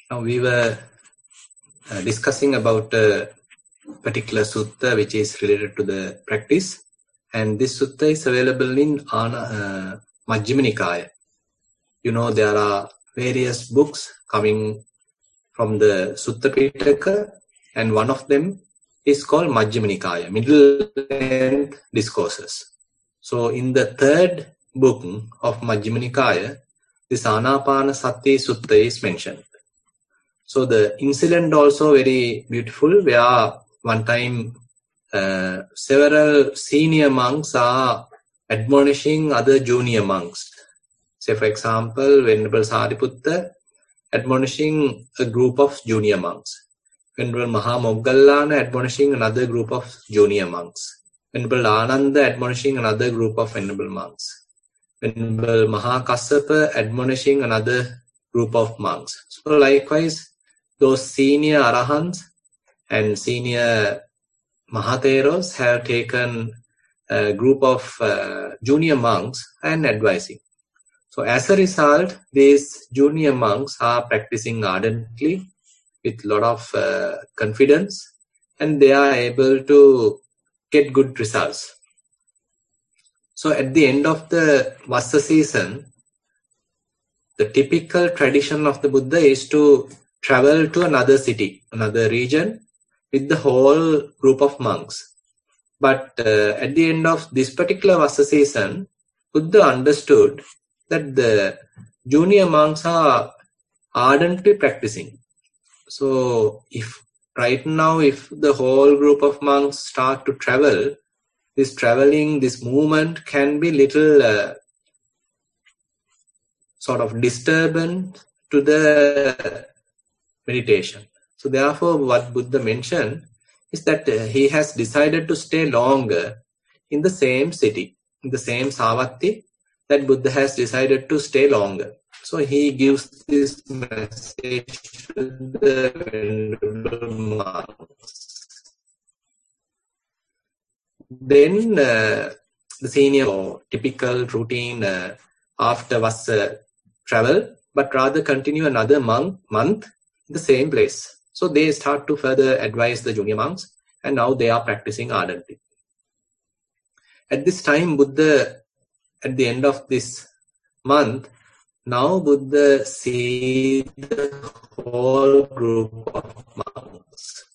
Now we were discussing about a particular sutta which is related to the practice, and this sutta is available in Majjhima Nikaya. You know, there are various books coming from the Sutta Pitaka, and one of them is called Majjhima Nikaya, Middle-length Discourses. So in the third book of Majjhima Nikaya, this Anapanasati Sutta is mentioned. So the incident also very beautiful, where one time several senior monks are admonishing other junior monks. Say for example, Venerable Sariputta admonishing a group of junior monks. Venerable Mahamoggallana admonishing another group of junior monks. Venerable Ananda admonishing another group of venerable monks. Venerable Mahakassapa admonishing another group of monks. So likewise, those senior arahants and senior mahatheros have taken a group of junior monks and advising. So as a result, these junior monks are practicing ardently with a lot of confidence, and they are able to get good results. So at the end of the Vassa season, the typical tradition of the Buddha is to travel to another city, another region with the whole group of monks. But at the end of this particular Vassa season, Buddha understood that the junior monks are ardently practicing. So if right now, if the whole group of monks start to travel, this traveling, this movement can be little sort of disturbance to the meditation. So therefore, what Buddha mentioned is that he has decided to stay longer in the same city, in the same Savatthi, that Buddha has decided to stay longer. So he gives this message to the venerable monks. Then the senior or typical routine after Vassa travel, but rather continue another month in the same place. So they start to further advise the junior monks, and now they are practicing ardently. At this time, Buddha, at the end of this month, now Buddha sees the whole group of monks.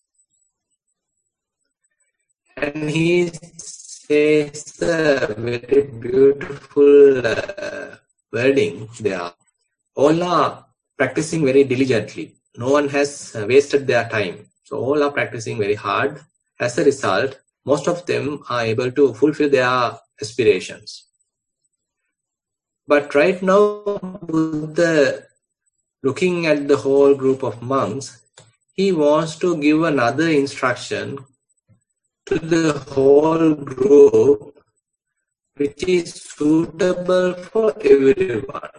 And he says a very beautiful wording there. All are practicing very diligently. No one has wasted their time. So all are practicing very hard. As a result, most of them are able to fulfill their aspirations. But right now, Buddha, looking at the whole group of monks, he wants to give another instruction to the whole group which is suitable for everyone.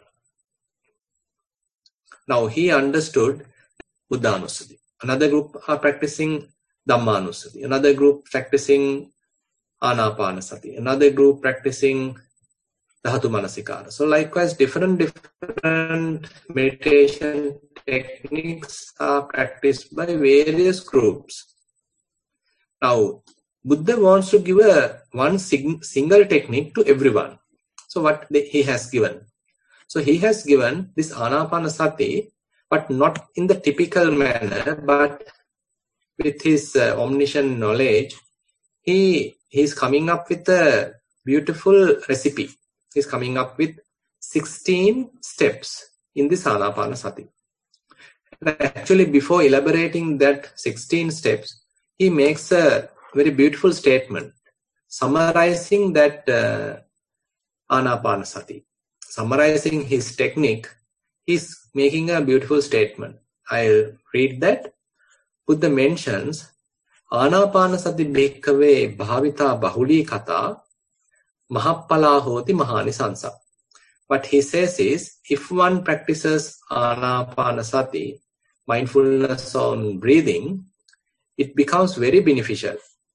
Now he understood Buddhanussati. Another group are practicing Dhammanussati. Another group practicing Anapanasati. Another group practicing Dhatu Manasikara. So likewise, different meditation techniques are practiced by various groups. Now, Buddha wants to give one single technique to everyone. So what he has given? So he has given this Anapanasati, but not in the typical manner, but with his omniscient knowledge, he is coming up with a beautiful recipe. He's coming up with 16 steps in this Anapanasati. Actually, before elaborating that 16 steps, he makes a very beautiful statement summarizing that Anapanasati. Summarizing his technique, he's making a beautiful statement. I'll read that. Buddha mentions, Anapanasati bhikkhave bhavita bahuli kata mahappala hoti mahanisansa. What he says is, if one practices Anapanasati, mindfulness on breathing, it becomes very beneficial.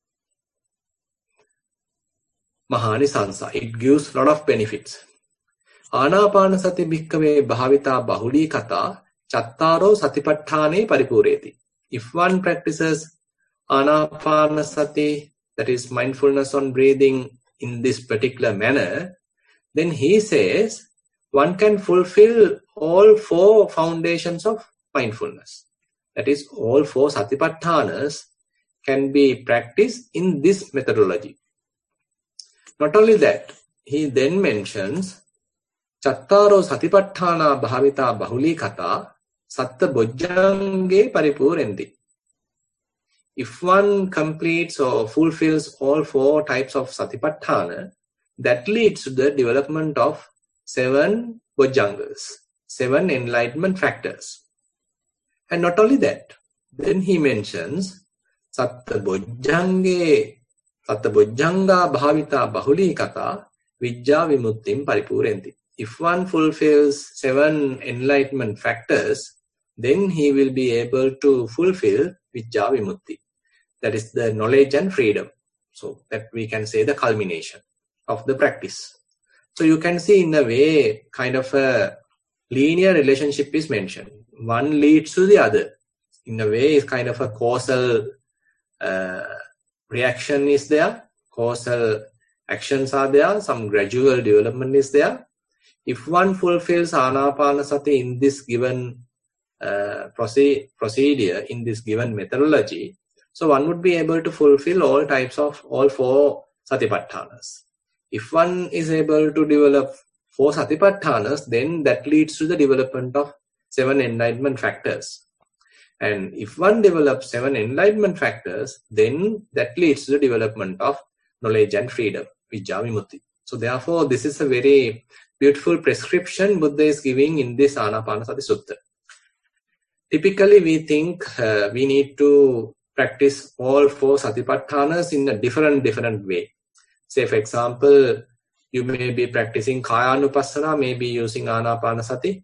Mahanisansa, it gives a lot of benefits. Anapanasati bhikkhave bhavita bahuli kata chattaro satipatthane paripureti. If one practices anapanasati, that is mindfulness on breathing in this particular manner, then he says one can fulfill all 4 foundations of mindfulness. That is, all 4 satipatthanas can be practiced in this methodology. Not only that, he then mentions chattaro satipatthana bhavita bahulikata satta bojjange paripurenti. If one completes or fulfills all 4 types of satipatthana, that leads to the development of 7 bojjangas, 7 enlightenment factors. And not only that, then he mentions satta bojjanga bhavita bahulikata vijja vimuttim paripurenti. If one fulfills 7 enlightenment factors, then he will be able to fulfill vijja vimutti. That is the knowledge and freedom. So that we can say the culmination of the practice. So you can see in a way kind of a linear relationship is mentioned. One leads to the other. In a way, it's kind of a causal reaction is there. Causal actions are there. Some gradual development is there. If one fulfills anapanasati in this given procedure, in this given methodology, so one would be able to fulfill all 4 satipatthanas. If one is able to develop 4 satipatthanas, then that leads to the development of 7 enlightenment factors. And if one develops 7 enlightenment factors, then that leads to the development of knowledge and freedom, vijja vimutti. So therefore, this is a very beautiful prescription Buddha is giving in this Anapanasati Sutta. Typically, we think we need to practice all 4 satipatthanas in a different way. Say, for example, you may be practicing Kayanupassana, maybe using Anapanasati.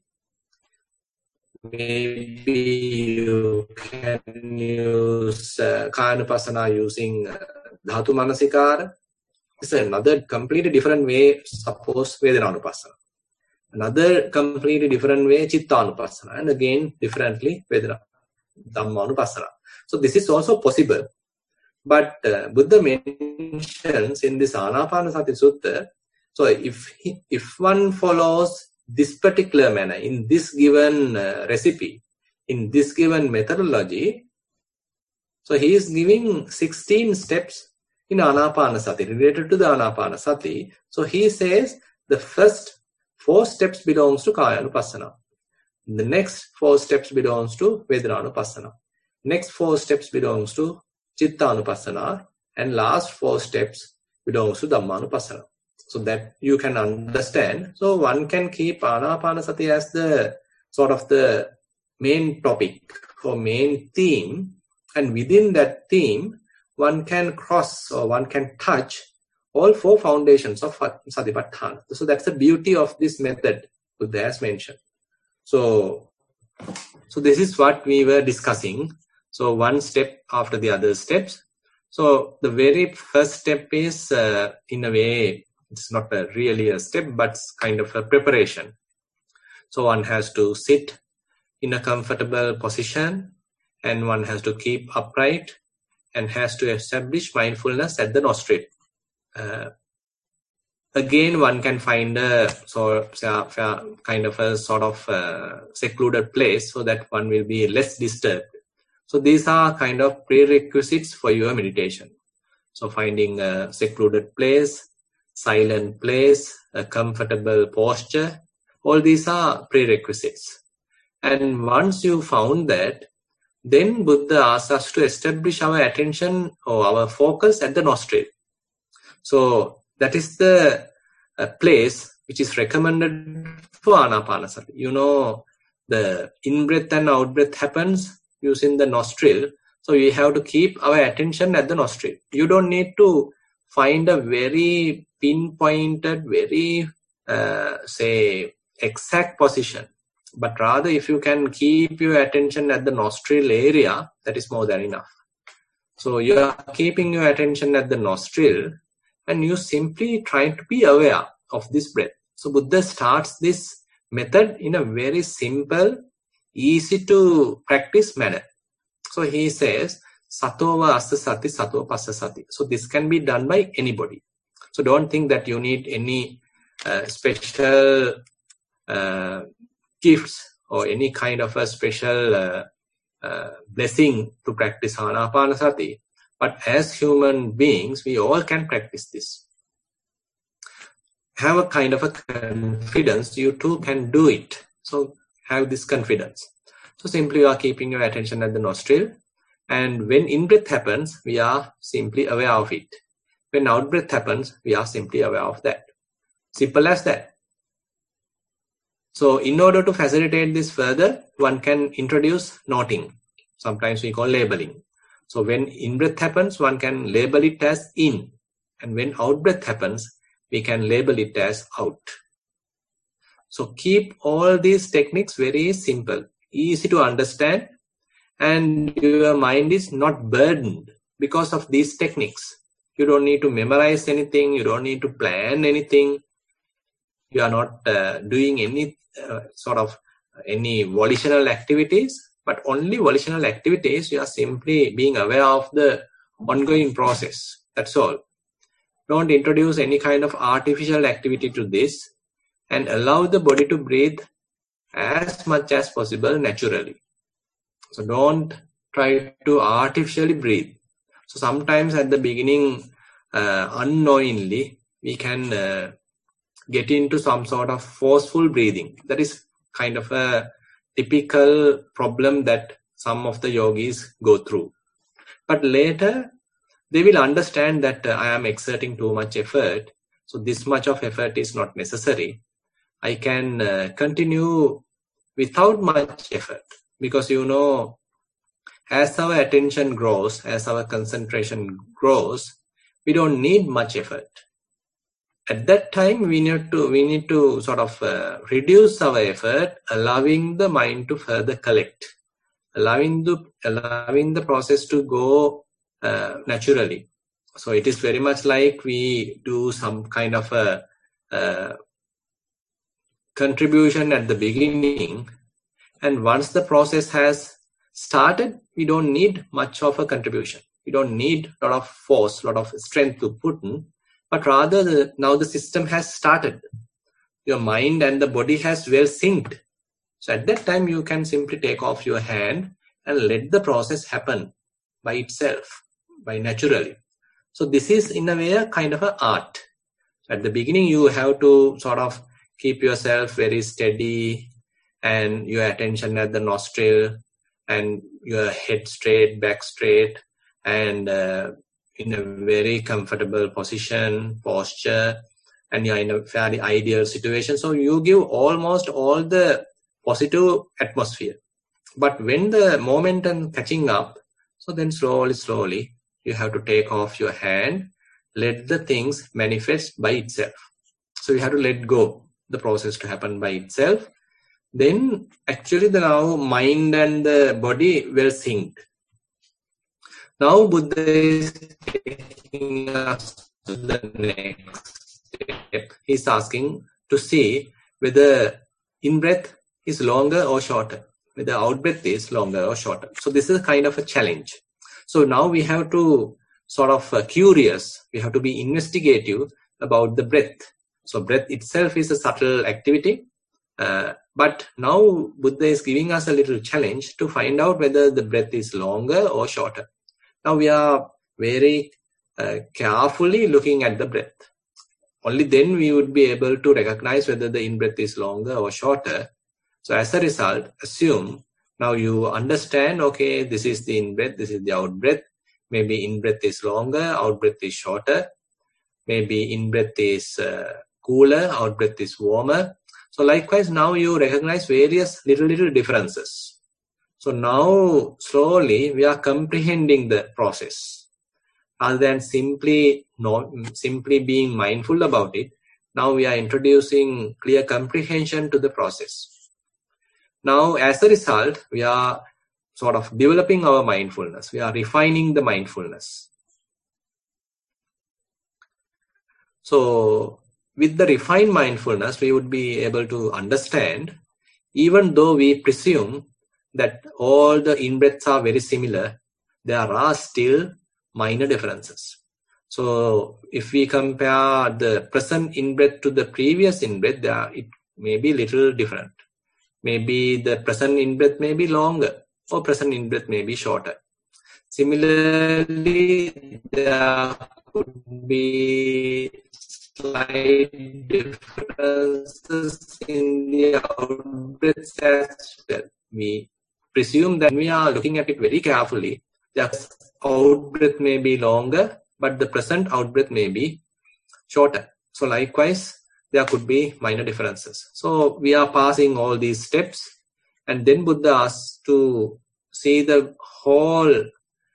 Maybe you can use Kayanupassana using Dhatu Manasikara. It's another completely different way, suppose Vedananupassana. Another completely different way, Chittanupassana. And again, differently, Dhammanupassana. So this is also possible. But Buddha mentions in this Anapanasati Sutta, so if one follows this particular manner, in this given recipe, in this given methodology, so he is giving 16 steps in Anapanasati, related to the Anapanasati. So he says the first 4 steps belongs to Kayanupassana. The next 4 steps belongs to Vedananupassana. Next 4 steps belongs to Chittanupassana, and last 4 steps belongs to Dhammanupassana. So that you can understand. So one can keep Anapanasati as the sort of the main topic or main theme, and within that theme, one can cross or one can touch all 4 foundations of Satipatthana. So that's the beauty of this method Buddha has mentioned. So this is what we were discussing. So one step after the other steps. So the very first step is, in a way, it's not really a step, but kind of a preparation. So one has to sit in a comfortable position, and one has to keep upright, and has to establish mindfulness at the nostril. Again, one can find a kind of a sort of secluded place so that one will be less disturbed. So these are kind of prerequisites for your meditation. So finding a secluded place, silent place, a comfortable posture, all these are prerequisites. And once you found that, then Buddha asks us to establish our attention or our focus at the nostril. So that is the place which is recommended for Anapanasati. You know, the in-breath and out-breath happens using the nostril. So we have to keep our attention at the nostril. You don't need to find a very pinpointed, very, exact position. But rather, if you can keep your attention at the nostril area, that is more than enough. So you are keeping your attention at the nostril, and you simply try to be aware of this breath. So Buddha starts this method in a very simple easy to practice manner. So he says, Satova assa sati, sato passa sati. So this can be done by anybody. So don't think that you need any special gifts or any kind of a special blessing to practice Anapanasati. But as human beings, we all can practice this. Have a kind of a confidence, you too can do it. So have this confidence. So simply you are keeping your attention at the nostril, and when in-breath happens, we are simply aware of it. When out-breath happens, we are simply aware of that. Simple as that. So in order to facilitate this further, one can introduce noting. Sometimes we call labeling. So when in-breath happens, one can label it as in. And when out-breath happens, we can label it as out. So keep all these techniques very simple, easy to understand, and your mind is not burdened because of these techniques. You don't need to memorize anything. You don't need to plan anything. You are not doing any any volitional activities, but only volitional activities. You are simply being aware of the ongoing process. That's all. Don't introduce any kind of artificial activity to this, and allow the body to breathe as much as possible naturally. So don't try to artificially breathe. So sometimes at the beginning, unknowingly, we can get into some sort of forceful breathing. That is kind of a typical problem that some of the yogis go through. But later, they will understand that I am exerting too much effort. So this much of effort is not necessary. I can continue without much effort. Because as our attention grows, as our concentration grows, we don't need much effort. At that time, we need to sort of reduce our effort, allowing the mind to further collect, allowing the process to go naturally. So it is very much like we do some kind of a contribution at the beginning, and once the process has started, we don't need much of a contribution. We don't need a lot of force, a lot of strength to put in, but rather now the system has started. Your mind and the body has well synced. So at that time, you can simply take off your hand and let the process happen by itself, by naturally. So this is in a way a kind of an art. At the beginning, you have to sort of keep yourself very steady and your attention at the nostril and your head straight, back straight, and in a very comfortable position, posture, and you're in a fairly ideal situation. So you give almost all the positive atmosphere. But when the momentum catching up, so then slowly, you have to take off your hand, let the things manifest by itself. So you have to let go the process to happen by itself. Then actually the now mind and the body were synced. Now Buddha is taking us to the next step. He's asking to see whether in-breath is longer or shorter, whether out-breath is longer or shorter. So this is kind of a challenge. So now we have to sort of curious, we have to be investigative about the breath. So breath itself is a subtle activity. But now Buddha is giving us a little challenge to find out whether the breath is longer or shorter. Now we are very carefully looking at the breath. Only then we would be able to recognize whether the in-breath is longer or shorter. So as a result, assume now you understand, okay, this is the in-breath, this is the out-breath. Maybe in-breath is longer, out-breath is shorter. Maybe in-breath is cooler, out-breath is warmer. So likewise, now you recognize various little differences. So now slowly we are comprehending the process. Rather than simply being mindful about it, now we are introducing clear comprehension to the process. Now as a result, we are sort of developing our mindfulness. We are refining the mindfulness. So with the refined mindfulness, we would be able to understand, even though we presume that all the in-breaths are very similar, there are still minor differences. So if we compare the present in-breath to the previous in-breath, it may be little different. Maybe the present in-breath may be longer, or present in-breath may be shorter. Similarly, there could be slight differences in the out-breaths as well. We presume that when we are looking at it very carefully, the out-breath may be longer, but the present out-breath may be shorter. So likewise, there could be minor differences. So we are passing all these steps, and then Buddha asks to see the whole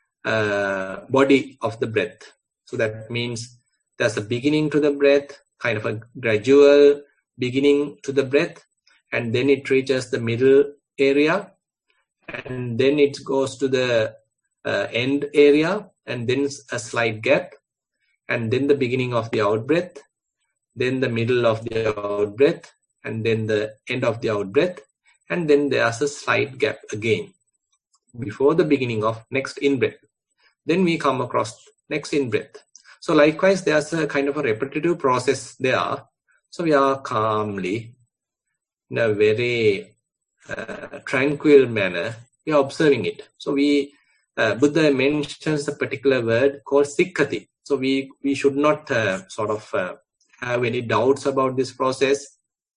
body of the breath. So that means there's a beginning to the breath, kind of a gradual beginning to the breath, and then it reaches the middle area, and then it goes to the end area, and then a slight gap, and then the beginning of the out breath, then the middle of the out breath, and then the end of the out breath, and then there's a slight gap again before the beginning of next in breath. Then we come across next in breath. So likewise, there's a kind of a repetitive process there. So we are calmly, in a very tranquil manner, we are observing it. So Buddha mentions a particular word called sikkati. So we should not have any doubts about this process,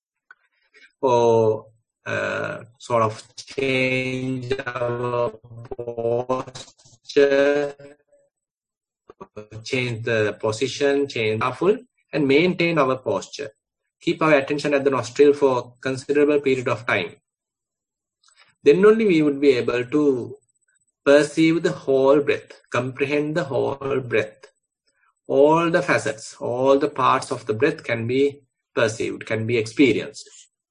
or sort of change our posture, change the position, change careful, and maintain our posture. Keep our attention at the nostril for a considerable period of time. Then only we would be able to perceive the whole breath, comprehend the whole breath. All the facets, all the parts of the breath can be perceived, can be experienced.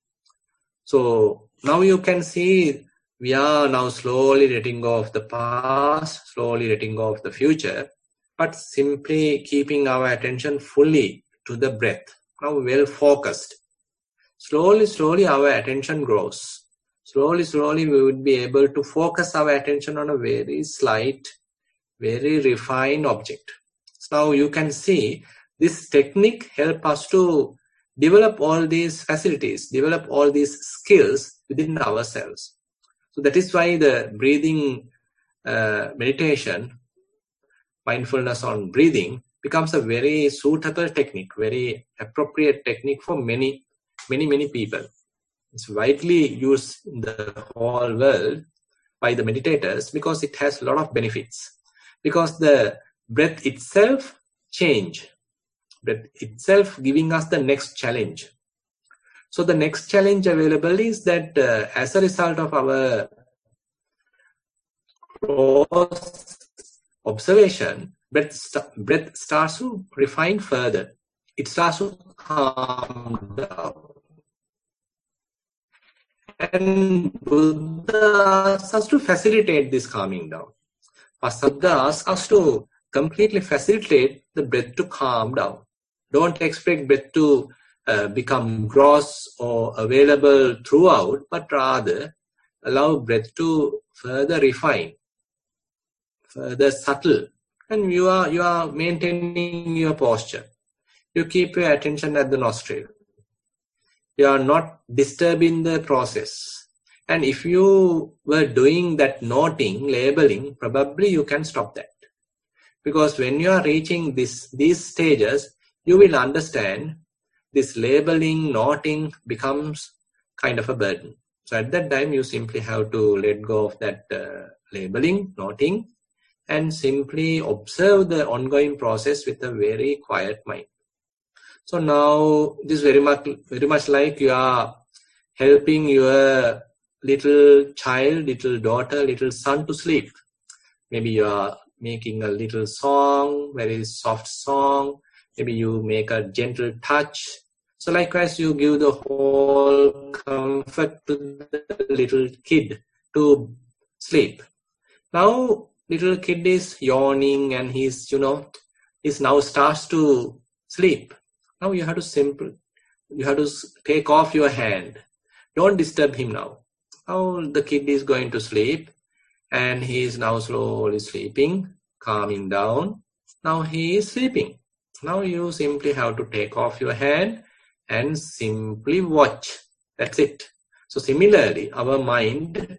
So now you can see we are now slowly letting go of the past, slowly letting go of the future, but simply keeping our attention fully to the breath. Now well focused. Slowly our attention grows. Slowly we would be able to focus our attention on a very slight, very refined object. So now you can see this technique helps us to develop all these facilities, develop all these skills within ourselves. So that is why the breathing meditation, mindfulness on breathing, becomes a very suitable technique, very appropriate technique for many people. It's widely used in the whole world by the meditators because it has a lot of benefits. Because the breath itself change. Breath itself giving us the next challenge. So the next challenge available is that as a result of our close observation, breath starts to refine further. It starts to calm down. And Buddha asks us to facilitate this calming down. Buddha asks us to completely facilitate the breath to calm down. Don't expect breath to become gross or available throughout, but rather allow breath to further refine, further subtle, and you are maintaining your posture. You keep your attention at the nostril. You are not disturbing the process. And if you were doing that noting, labeling, probably you can stop that. Because when you are reaching these stages, you will understand this labeling, noting becomes kind of a burden. So at that time, you simply have to let go of that labeling, noting, and simply observe the ongoing process with a very quiet mind. So now this is very much like you are helping your little child, little daughter, little son to sleep. Maybe you are making a little song, very soft song. Maybe you make a gentle touch. So likewise, you give the whole comfort to the little kid to sleep. Now, little kid is yawning and he's now starts to sleep. Now you have to take off your hand. Don't disturb him now. Now the kid is going to sleep, and he is now slowly sleeping, calming down. Now he is sleeping. Now you simply have to take off your hand and simply watch. That's it. So similarly, our mind,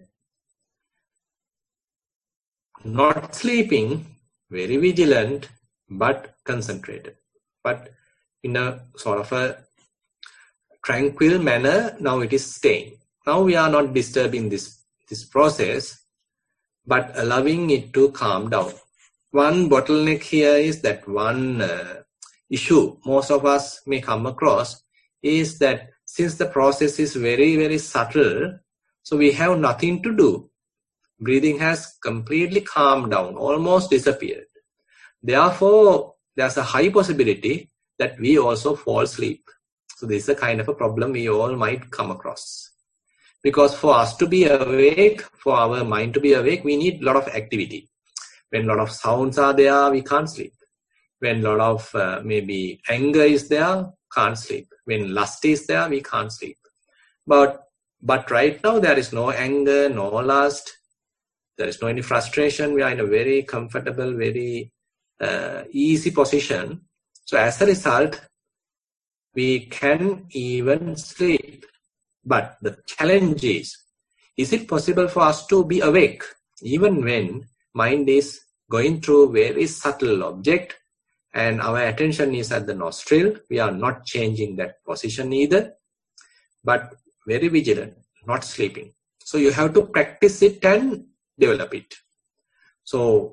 not sleeping, very vigilant, but concentrated. But in a sort of a tranquil manner, now it is staying. Now we are not disturbing this process, but allowing it to calm down. One bottleneck here is that one issue most of us may come across is that since the process is very, very subtle, so we have nothing to do. Breathing has completely calmed down, almost disappeared. Therefore, there's a high possibility that we also fall asleep. So this is a kind of a problem we all might come across. Because for us to be awake, for our mind to be awake, we need a lot of activity. When a lot of sounds are there, we can't sleep. When a lot of maybe anger is there, can't sleep. When lust is there, we can't sleep. But right now, there is no anger, no lust. There is no any frustration. We are in a very comfortable, very easy position. So as a result, we can even sleep. But the challenge is it possible for us to be awake even when mind is going through very subtle object and our attention is at the nostril? We are not changing that position either, but very vigilant, not sleeping. So you have to practice it and develop it. So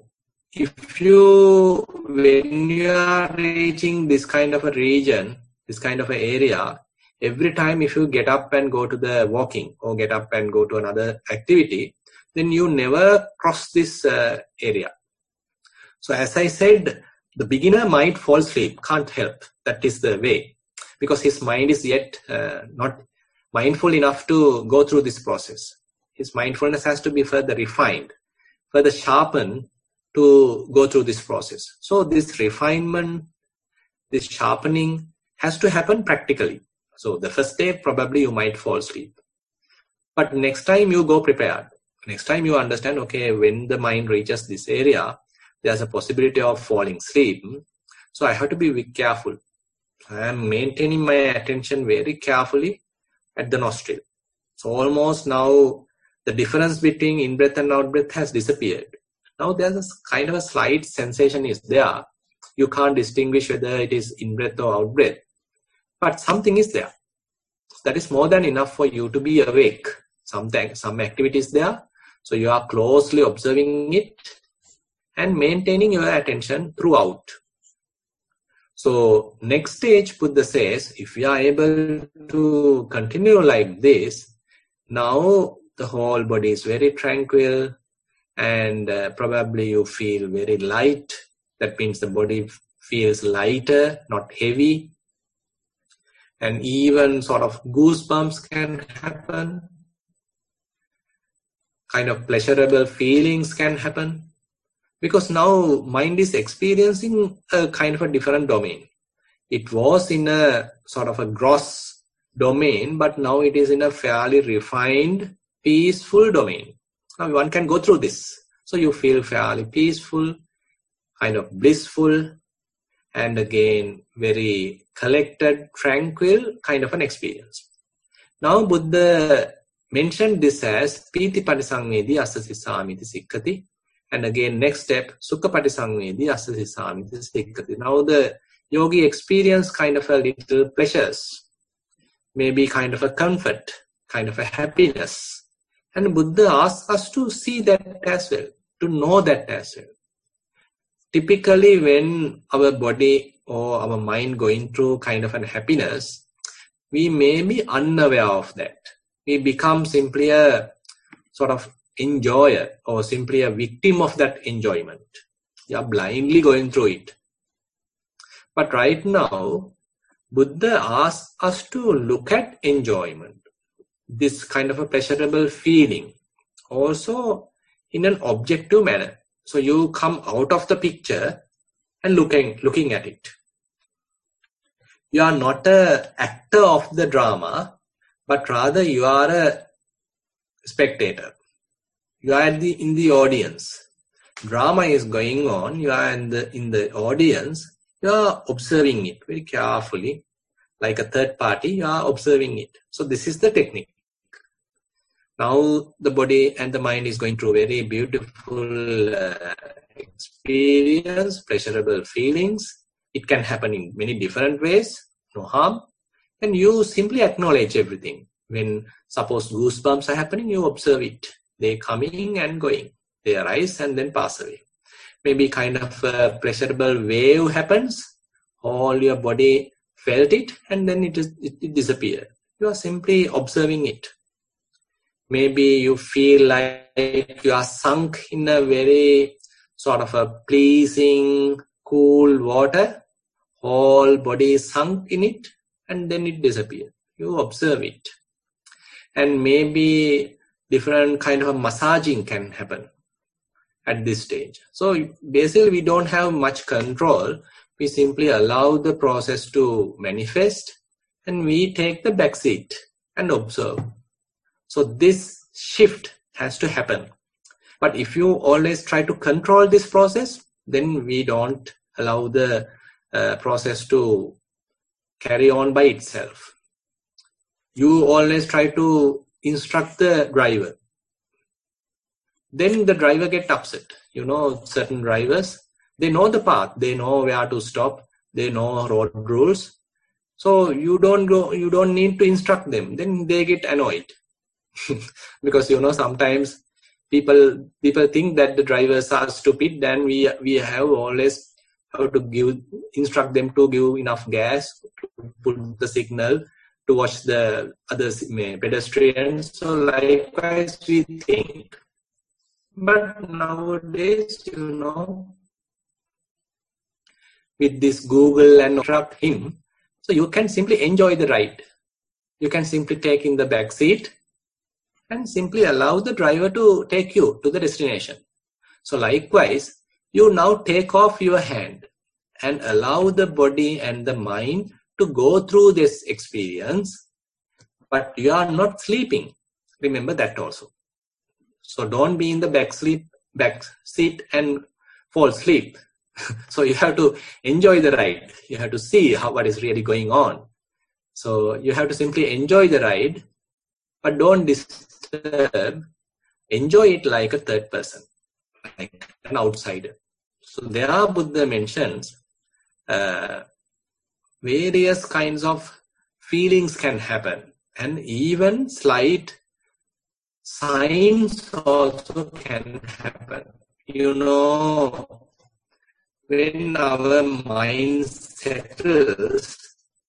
when you are reaching this kind of a region, this kind of an area, every time if you get up and go to the walking or get up and go to another activity, then you never cross this area. So as I said, the beginner might fall asleep, can't help. That is the way. Because his mind is yet not mindful enough to go through this process. His mindfulness has to be further refined, further sharpened to go through this process. So this refinement, this sharpening has to happen practically. So the first day, probably you might fall asleep. But next time you go prepared. Next time you understand, okay, when the mind reaches this area, there's a possibility of falling asleep. So I have to be very careful. I am maintaining my attention very carefully at the nostril. So almost now the difference between in-breath and out-breath has disappeared. Now there's a kind of a slight sensation is there. You can't distinguish whether it is in-breath or out-breath. But something is there. That is more than enough for you to be awake. Some activity is there. So you are closely observing it and maintaining your attention throughout. So next stage, Buddha says, if you are able to continue like this, now the whole body is very tranquil and probably you feel very light. That means the body feels lighter, not heavy. And even sort of goosebumps can happen. Kind of pleasurable feelings can happen. Because now mind is experiencing a kind of a different domain. It was in a sort of a gross domain, but now it is in a fairly refined, peaceful domain. Now one can go through this. So you feel fairly peaceful, kind of blissful, and again, very collected, tranquil kind of an experience. Now Buddha mentioned this as Piti Patisangvedi Asasisamiti Sikkati. And again, next step, Sukha Patisangvedi Asasisamiti Sikkati. Now the yogi experience kind of a little pleasures, maybe kind of a comfort, kind of a happiness. And Buddha asks us to see that as well, to know that as well. Typically, when our body or our mind going through kind of an happiness, we may be unaware of that. We become simply a sort of enjoyer or simply a victim of that enjoyment. We are blindly going through it. But right now, Buddha asks us to look at enjoyment, this kind of a pleasurable feeling, also in an objective manner. So you come out of the picture and looking at it. You are not an actor of the drama, but rather you are a spectator. You are in the audience. Drama is going on. You are in the audience. You are observing it very carefully. Like a third party, you are observing it. So this is the technique. Now the body and the mind is going through very beautiful experience, pleasurable feelings. It can happen in many different ways, no harm. And you simply acknowledge everything. When suppose goosebumps are happening, you observe it. They coming and going. They arise and then pass away. Maybe kind of a pleasurable wave happens. All your body felt it and then it disappeared. You are simply observing it. Maybe you feel like you are sunk in a very sort of a pleasing, cool water. Whole body is sunk in it and then it disappears. You observe it. And maybe different kind of massaging can happen at this stage. So basically we don't have much control. We simply allow the process to manifest and we take the back seat and observe. So this shift has to happen. But if you always try to control this process, then we don't allow the process to carry on by itself. You always try to instruct the driver. Then the driver gets upset. You know, certain drivers, they know the path. They know where to stop. They know road rules. So you don't need to instruct them. Then they get annoyed. Because sometimes people think that the drivers are stupid, and we have always have to instruct them to give enough gas, to put the signal, to watch the other pedestrians. So likewise we think. But nowadays, with this Google and interrupt him, so you can simply enjoy the ride. You can simply take in the back seat and simply allow the driver to take you to the destination. So likewise, you now take off your hand and allow the body and the mind to go through this experience, but you are not sleeping. Remember that also. So don't be in the back seat and fall asleep. So you have to enjoy the ride. You have to see what is really going on. So you have to simply enjoy the ride, but don't disturb. Enjoy it like a third person, like an outsider. So there Buddha mentions various kinds of feelings can happen, and even slight signs also can happen. When our mind settles,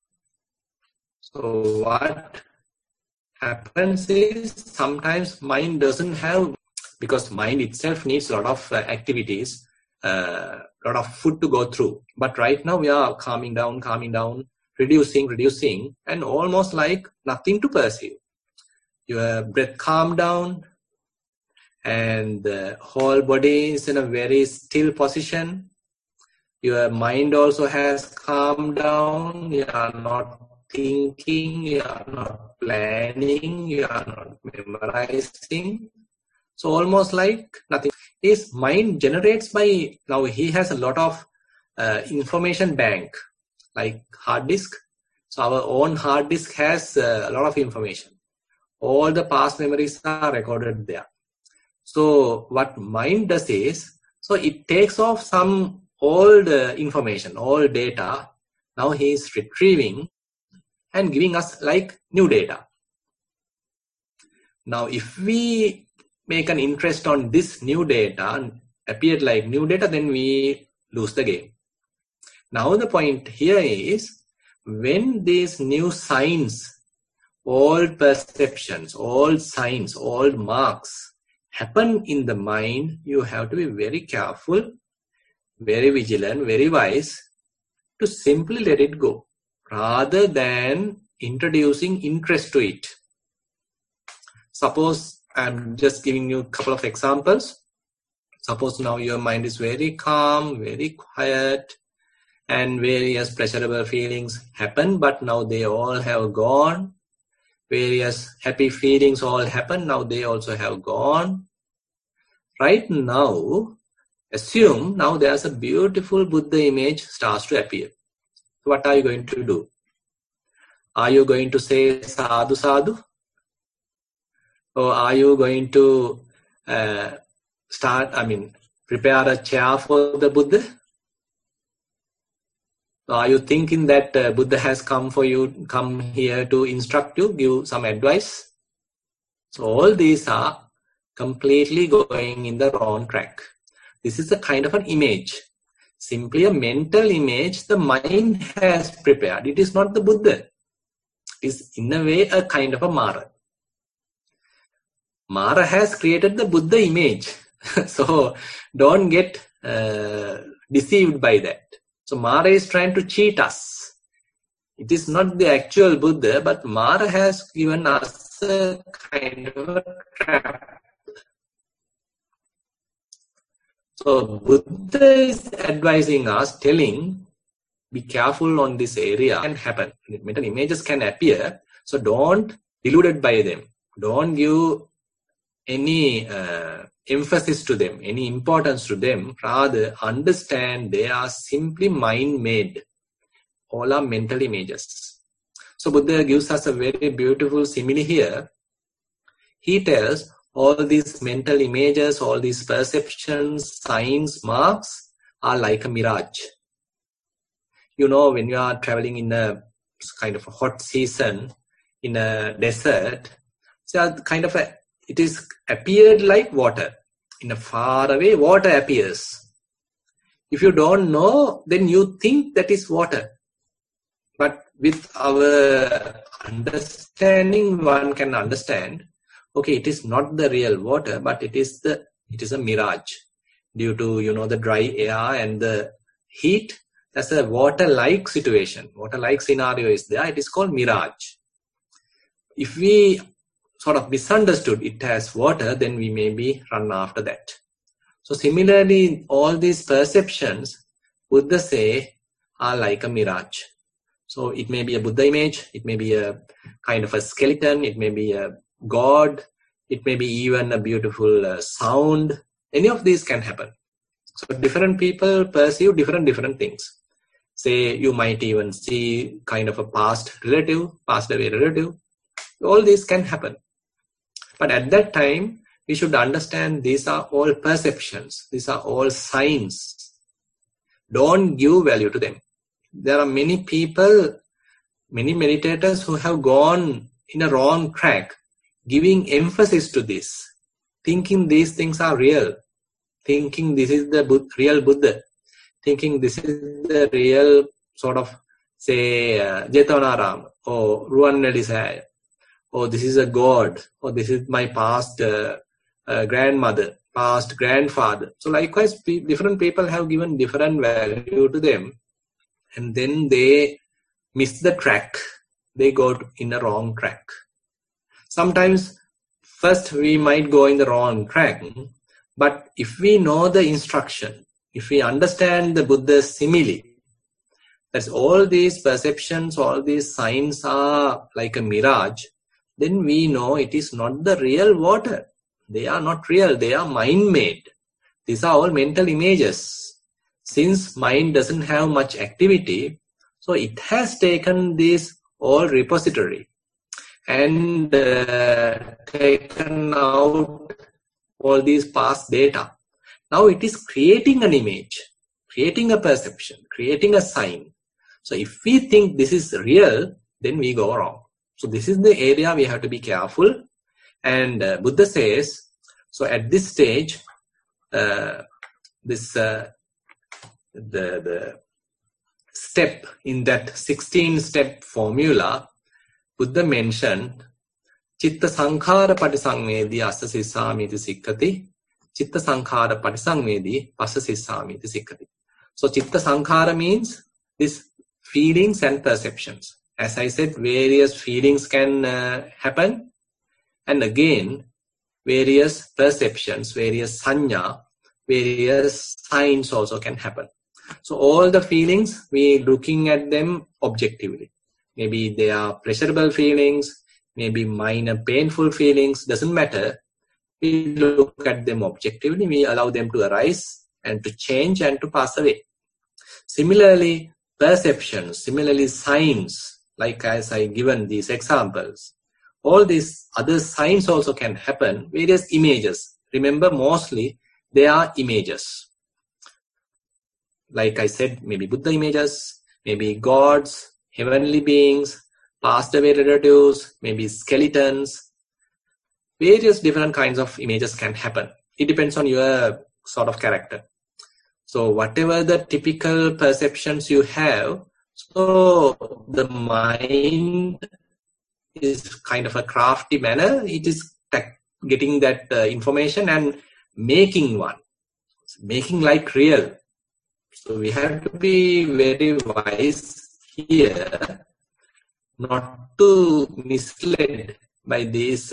so what happens is sometimes mind doesn't have, because mind itself needs a lot of activities, a lot of food to go through. But right now we are calming down, reducing, and almost like nothing to perceive. Your breath calm down, and the whole body is in a very still position. Your mind also has calmed down. You are not thinking, you are not planning, you are not memorizing. So almost like nothing. His mind generates now he has a lot of information bank, like hard disk. So our own hard disk has a lot of information. All the past memories are recorded there. So what mind does is, so it takes off some old information, old data. Now he is retrieving and giving us like new data. Now if we make an interest on this new data, appeared like new data, then we lose the game. Now the point here is, when these new signs, old perceptions, old signs, old marks happen in the mind, you have to be very careful, very vigilant, very wise to simply let it go, rather than introducing interest to it. Suppose I'm just giving you a couple of examples. Suppose now your mind is very calm, very quiet, and various pleasurable feelings happen, but now they all have gone. various happy feelings all happen. Now they also have gone. Right now, assume now there's a beautiful Buddha image starts to appear. So what are you going to do? Are you going to say sadhu sadhu? Or are you going to prepare a chair for the Buddha? Or are you thinking that Buddha has come here to instruct you, give some advice? So all these are completely going in the wrong track. This is a kind of an image. Simply a mental image the mind has prepared. It is not the Buddha. It is in a way a kind of a Mara. Mara has created the Buddha image. So don't get deceived by that. So Mara is trying to cheat us. It is not the actual Buddha, but Mara has given us a kind of a trap. So Buddha is advising us, telling, be careful on this area. Can happen. Mental images can appear. So don't deluded by them. Don't give any emphasis to them, any importance to them. Rather, understand they are simply mind-made. All are mental images. So Buddha gives us a very beautiful simile here. He tells all these mental images, all these perceptions, signs, marks are like a mirage. You know, when you are traveling in a kind of a hot season in a desert, so kind of it is appeared like water. In a far away, water appears. If you don't know, then you think that is water. But with our understanding, one can understand, okay, it is not the real water, but it is a mirage. Due to, the dry air and the heat, that's a water-like situation. Water-like scenario is there. It is called mirage. If we sort of misunderstood it as water, then we maybe run after that. So similarly, all these perceptions, Buddha say, are like a mirage. So it may be a Buddha image, it may be a kind of a skeleton, it may be a god, it may be even a beautiful sound. Any of these can happen. So different people perceive different things. Say you might even see kind of a passed away relative. All these can happen. But at that time, we should understand these are all perceptions. These are all signs. Don't give value to them. There are many people, many meditators who have gone in a wrong track, giving emphasis to this, thinking these things are real, thinking this is the real Buddha, thinking this is the real sort of, say, Jetavanaram or Ruwanvelisaya. Oh, this is a god, or this is my past grandmother, past grandfather. So likewise, different people have given different value to them, and then they miss the track. They go in a wrong track. Sometimes, first we might go in the wrong track, but if we know the instruction, if we understand the Buddha's simile, that's all these perceptions, all these signs are like a mirage, then we know it is not the real water. They are not real. They are mind-made. These are all mental images. Since mind doesn't have much activity, so it has taken this all repository and taken out all these past data. Now it is creating an image, creating a perception, creating a sign. So if we think this is real, then we go wrong. So this is the area we have to be careful. And Buddha says, so at this stage, the step in that 16-step formula, Buddha mentioned, Chitta Sankhara Patisangvedi Asa Sissamiti Sikkati, Chitta Sankhara Patisangvedi Asa Sissamiti Sikkati. So Chitta Sankhara means these feelings and perceptions. As I said, various feelings can happen, and again, various perceptions, various sanya, various signs also can happen. So all the feelings, we looking at them objectively. Maybe they are pleasurable feelings, maybe minor painful feelings, doesn't matter. We look at them objectively, we allow them to arise and to change and to pass away. Similarly, perceptions, similarly signs, like as I given these examples, all these other signs also can happen, various images. Remember, mostly they are images. Like I said, maybe Buddha images, maybe gods, heavenly beings, passed away relatives, maybe skeletons. Various different kinds of images can happen. It depends on your sort of character. So whatever the typical perceptions you have, so the mind is kind of a crafty manner. It is getting that information and making one, making like real. So we have to be very wise here, not to mislead by these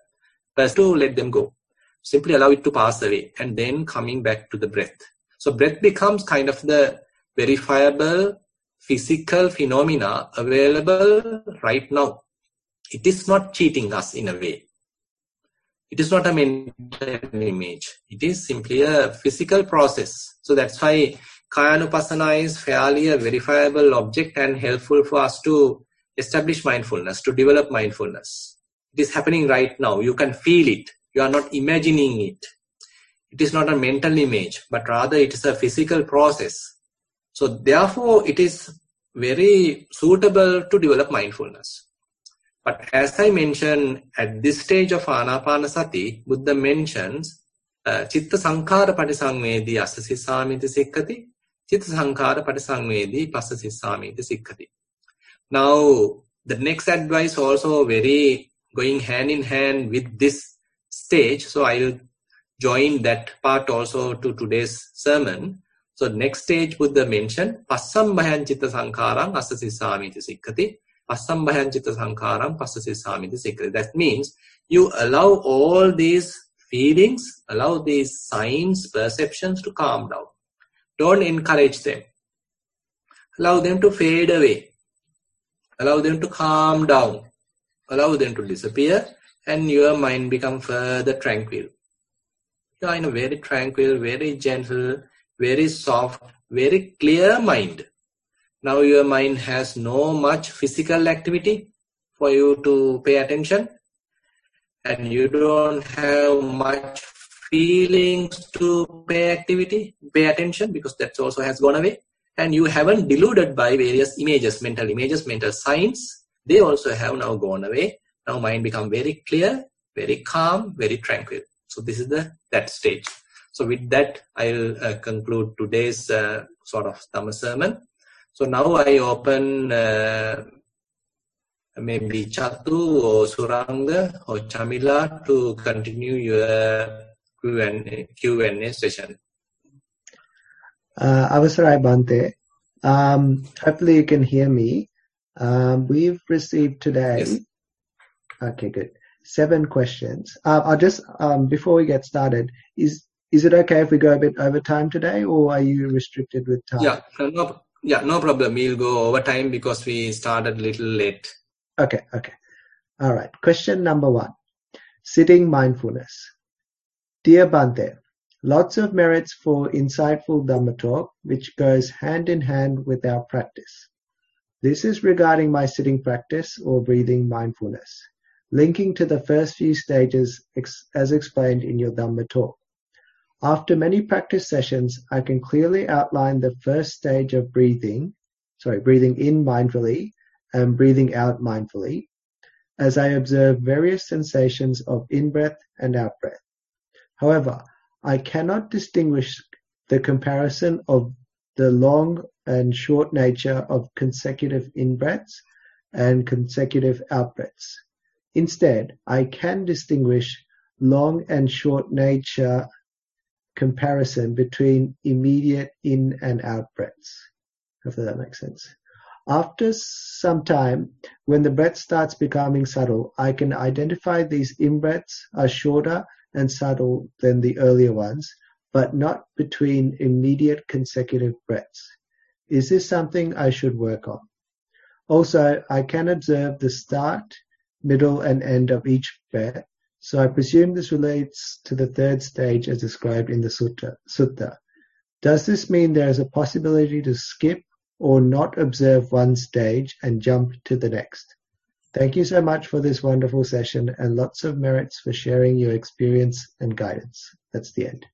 to let them go. Simply allow it to pass away and then coming back to the breath. So breath becomes kind of the verifiable physical phenomena available right now. It is not cheating us in a way. It is not a mental image. It is simply a physical process. So that's why Kayanupassana is fairly a verifiable object and helpful for us to establish mindfulness, to develop mindfulness. It is happening right now. You can feel it. You are not imagining it. It is not a mental image, but rather it is a physical process. So therefore, it is very suitable to develop mindfulness. But as I mentioned, at this stage of Anapanasati, Buddha mentions Chitta Sankhara Patisangvedi Asasisamiti Sikkati, Chitta Sankhara Patisangvedi Passasisamiti Sikkati. Now, the next advice also very going hand in hand with this stage. So I will join that part also to today's sermon. So next stage Buddha mentioned Passambhayan Chitta Sankharam Assasisamiti Sikkati. Passambhayan Chitta Sankharam Passasisamiti Sikkati. That means you allow all these feelings, allow these signs, perceptions to calm down. Don't encourage them. Allow them to fade away. Allow them to calm down. Allow them to disappear and your mind become further tranquil. You are in a very tranquil, very gentle, very soft, very clear mind. Now your mind has no much physical activity for you to pay attention. And you don't have much feelings to pay attention because that also has gone away. And you haven't deluded by various images, mental signs. They also have now gone away. Now mind become very clear, very calm, very tranquil. So this is that stage. So with that, I'll conclude today's sort of Dhamma sermon. So now I open maybe Chatu or Suranga or Chamila to continue your Q&A session. Avasarai Bhante, hopefully you can hear me. We've received today, yes. Okay, good, 7 questions. I'll just, before we get started, is it okay if we go a bit over time today, or are you restricted with time? No problem. We'll go over time because we started a little late. Okay. All right. Question number 1. Sitting mindfulness. Dear Bhante, lots of merits for insightful Dhamma talk, which goes hand in hand with our practice. This is regarding my sitting practice or breathing mindfulness, linking to the first few stages as explained in your Dhamma talk. After many practice sessions, I can clearly outline the first stage of breathing in mindfully and breathing out mindfully, as I observe various sensations of in-breath and out-breath. However, I cannot distinguish the comparison of the long and short nature of consecutive in-breaths and consecutive out-breaths. Instead, I can distinguish long and short nature comparison between immediate in and out breaths. Hopefully that makes sense. After some time, when the breath starts becoming subtle, I can identify these in-breaths are shorter and subtle than the earlier ones, but not between immediate consecutive breaths. Is this something I should work on? Also, I can observe the start middle, and end of each breath. So I presume this relates to the third stage as described in the sutta. Does this mean there is a possibility to skip or not observe one stage and jump to the next? Thank you so much for this wonderful session and lots of merits for sharing your experience and guidance. That's the end.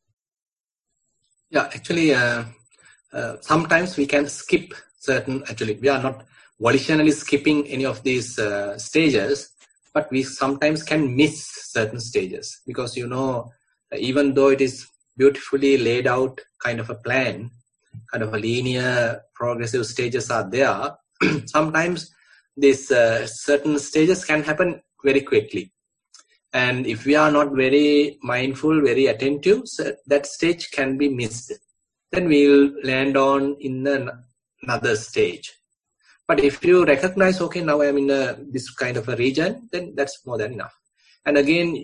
Yeah, actually, sometimes we can skip certain, actually, we are not volitionally skipping any of these stages, but we sometimes can miss certain stages because, even though it is beautifully laid out kind of a plan, kind of a linear progressive stages are there, sometimes these certain stages can happen very quickly. And if we are not very mindful, very attentive, so that stage can be missed. Then we will land on in another stage. But if you recognize, okay, now I'm in this kind of a region, then that's more than enough. And again,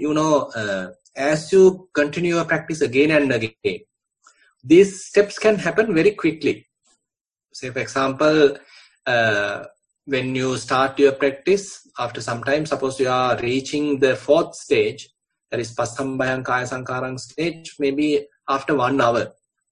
as you continue your practice again and again, these steps can happen very quickly. Say, for example, when you start your practice, after some time, suppose you are reaching the fourth stage, that is Passambayang Kaya Sankarang stage, maybe after 1 hour.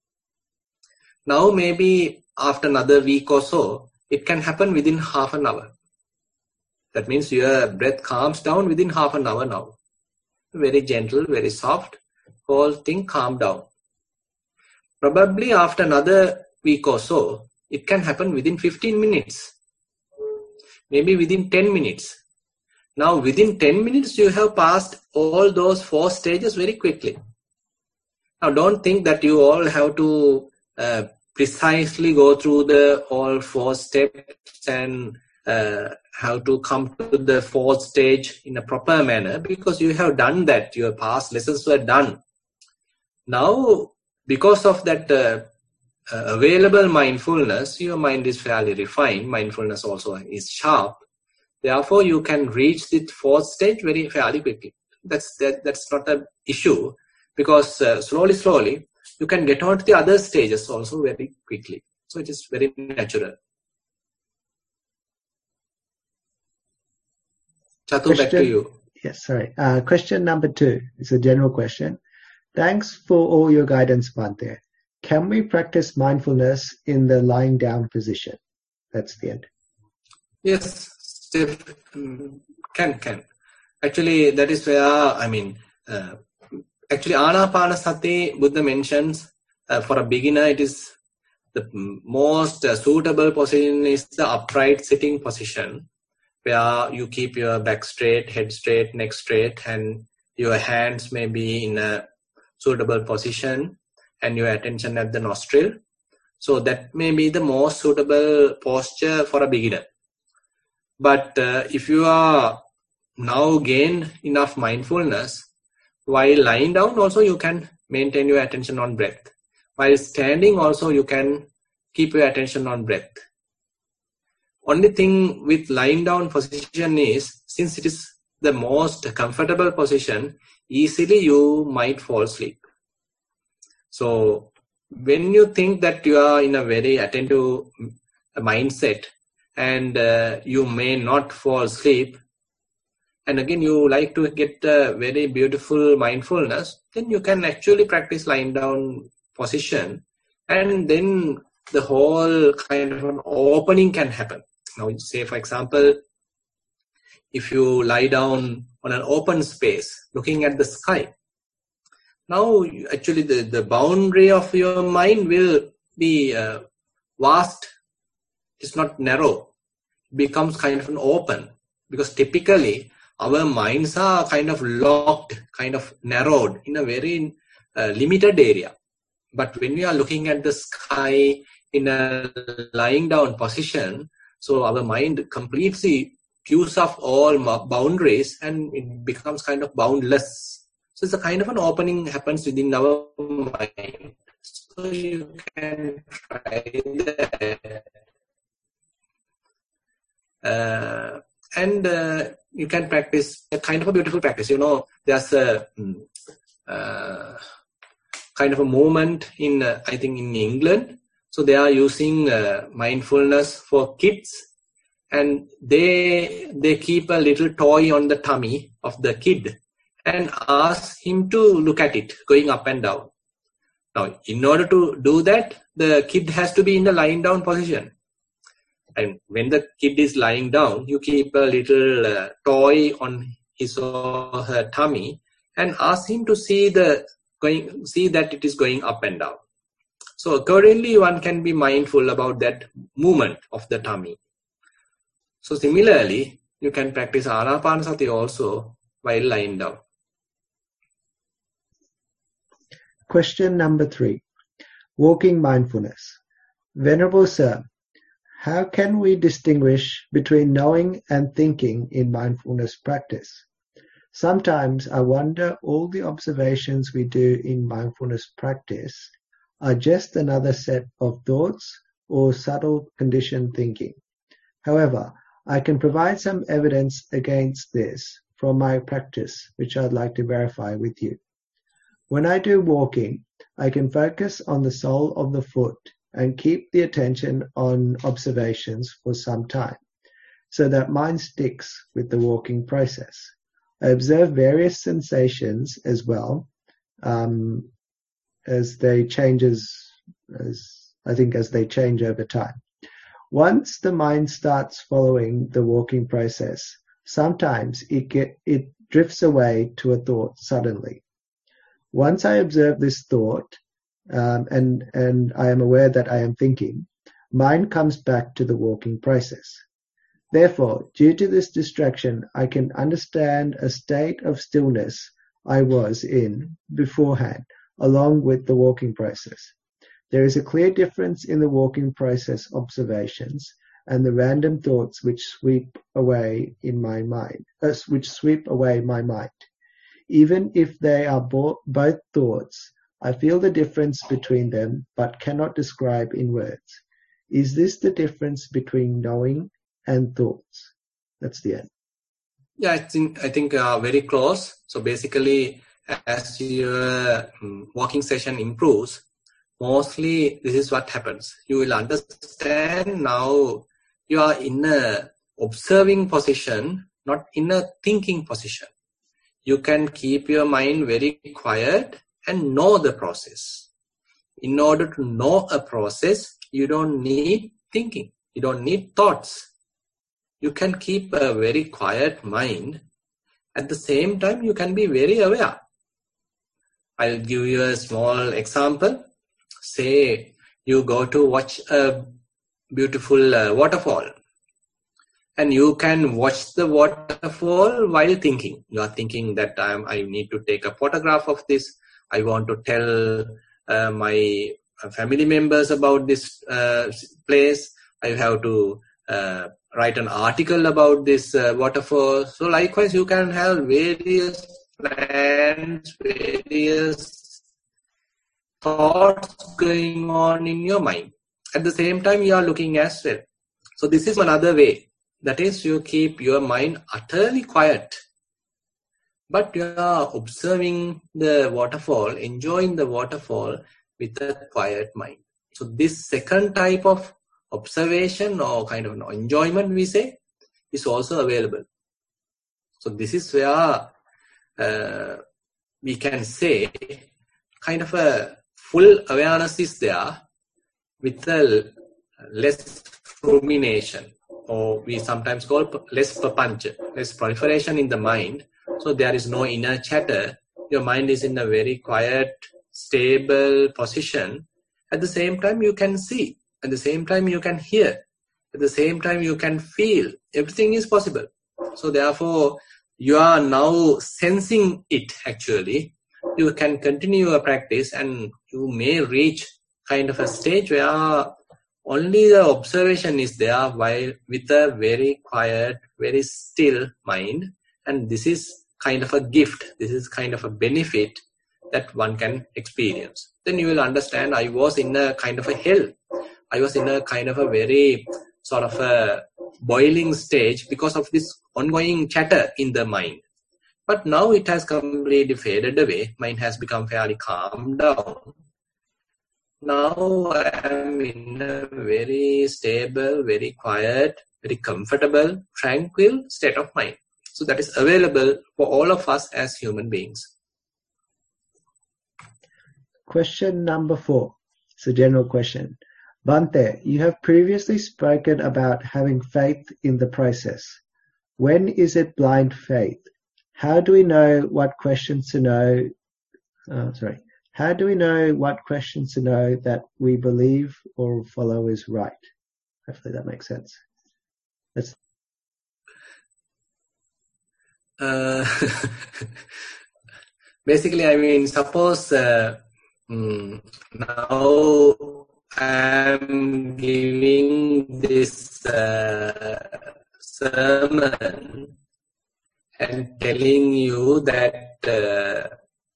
Now, maybe after another week or so, it can happen within half an hour. That means your breath calms down within half an hour now. Very gentle, very soft, whole thing calm down. Probably after another week or so, it can happen within 15 minutes. Maybe within 10 minutes. Now, within 10 minutes, you have passed all those 4 stages very quickly. Now, don't think that you all have to precisely go through the all 4 steps and have to come to the 4th stage in a proper manner, because you have done that. Your past lessons were done. Now, because of that available mindfulness, your mind is fairly refined. Mindfulness also is sharp. Therefore, you can reach the 4th stage very fairly quickly. That's not an issue, because slowly, you can get on to the other stages also very quickly. So it is very natural. Chatu, back to you. Yes, sorry. Question number 2 is a general question. Thanks for all your guidance, Bhante. Can we practice mindfulness in the lying down position? That's the end. Yes, can. Actually, that is where, actually Anapanasati, Buddha mentions, for a beginner, it is the most suitable position is the upright sitting position, where you keep your back straight, head straight, neck straight, and your hands may be in a suitable position, and your attention at the nostril. So that may be the most suitable posture for a beginner. But if you are now gained enough mindfulness, while lying down also you can maintain your attention on breath. While standing also you can keep your attention on breath. Only thing with lying down position is, since it is the most comfortable position, easily you might fall asleep. So when you think that you are in a very attentive mindset and you may not fall asleep, and again you like to get a very beautiful mindfulness, then you can actually practice lying down position, and then the whole kind of an opening can happen. Now, say for example, if you lie down on an open space looking at the sky, now actually the boundary of your mind will be vast. It's not narrow. It becomes kind of an open, because typically our minds are kind of locked, kind of narrowed in a very limited area. But when we are looking at the sky in a lying down position, so our mind completely cues off all boundaries and it becomes kind of boundless. So it's a kind of an opening happens within our mind. So you can try that. And you can practice a kind of a beautiful practice. There's a kind of a movement in, I think in England. So they are using mindfulness for kids. and they keep a little toy on the tummy of the kid and ask him to look at it going up and down. Now, in order to do that, the kid has to be in the lying down position. And when the kid is lying down, you keep a little toy on his or her tummy and ask him to see that it is going up and down. So accordingly, one can be mindful about that movement of the tummy. So similarly, you can practice Anapanasati also while lying down. Question number 3. Walking mindfulness. Venerable Sir, how can we distinguish between knowing and thinking in mindfulness practice? Sometimes I wonder all the observations we do in mindfulness practice are just another set of thoughts or subtle conditioned thinking. However, I can provide some evidence against this from my practice, which I'd like to verify with you. When I do walking, I can focus on the sole of the foot and keep the attention on observations for some time, so that mind sticks with the walking process. I observe various sensations as well, as they change over time. Once the mind starts following the walking process, sometimes it drifts away to a thought suddenly. Once I observe this thought, and I am aware that I am thinking, mind comes back to the walking process. Therefore, due to this distraction, I can understand a state of stillness I was in beforehand, along with the walking process. There is a clear difference in the walking process observations and the random thoughts which sweep away my mind. Even if they are both thoughts, I feel the difference between them, but cannot describe in words. Is this the difference between knowing and thoughts? That's the end. Yeah, I think very close. So basically, as your walking session improves, mostly this is what happens. You will understand now you are in a observing position, not in a thinking position. You can keep your mind very quiet and know the process. In order to know a process, you don't need thinking. You don't need thoughts. You can keep a very quiet mind. At the same time, you can be very aware. I'll give you a small example. Say you go to watch a beautiful waterfall. And you can watch the waterfall while thinking. You are thinking that I need to take a photograph of this. I want to tell my family members about this place. I have to write an article about this waterfall. So likewise, you can have various plans, various thoughts going on in your mind. At the same time, you are looking as well. So this is another way. That is, you keep your mind utterly quiet, but you are observing the waterfall, enjoying the waterfall with a quiet mind. So this second type of observation or kind of enjoyment, we say, is also available. So this is where we can say kind of a full awareness is there with a less rumination. Or we sometimes call less papancha, less proliferation in the mind. So there is no inner chatter. Your mind is in a very quiet, stable position. At the same time, you can see. At the same time, you can hear. At the same time, you can feel. Everything is possible. So therefore, you are now sensing it actually. You can continue your practice and you may reach kind of a stage where only the observation is there while with a very quiet, very still mind. And this is kind of a gift. This is kind of a benefit that one can experience. Then you will understand I was in a kind of a hell. I was in a kind of a very sort of a boiling stage because of this ongoing chatter in the mind. But now it has completely faded away. Mind has become fairly calmed down. now I am in a very stable, very quiet, very comfortable, tranquil state of mind. So that is available for all of us as human beings. Question number 4. It's a general question. Bhante, you have previously spoken about having faith in the process. When is it blind faith? How do we know what questions to know? How do we know what questions to know that we believe or follow is right? Hopefully that makes sense. Basically, I mean, suppose now I'm giving this sermon and telling you that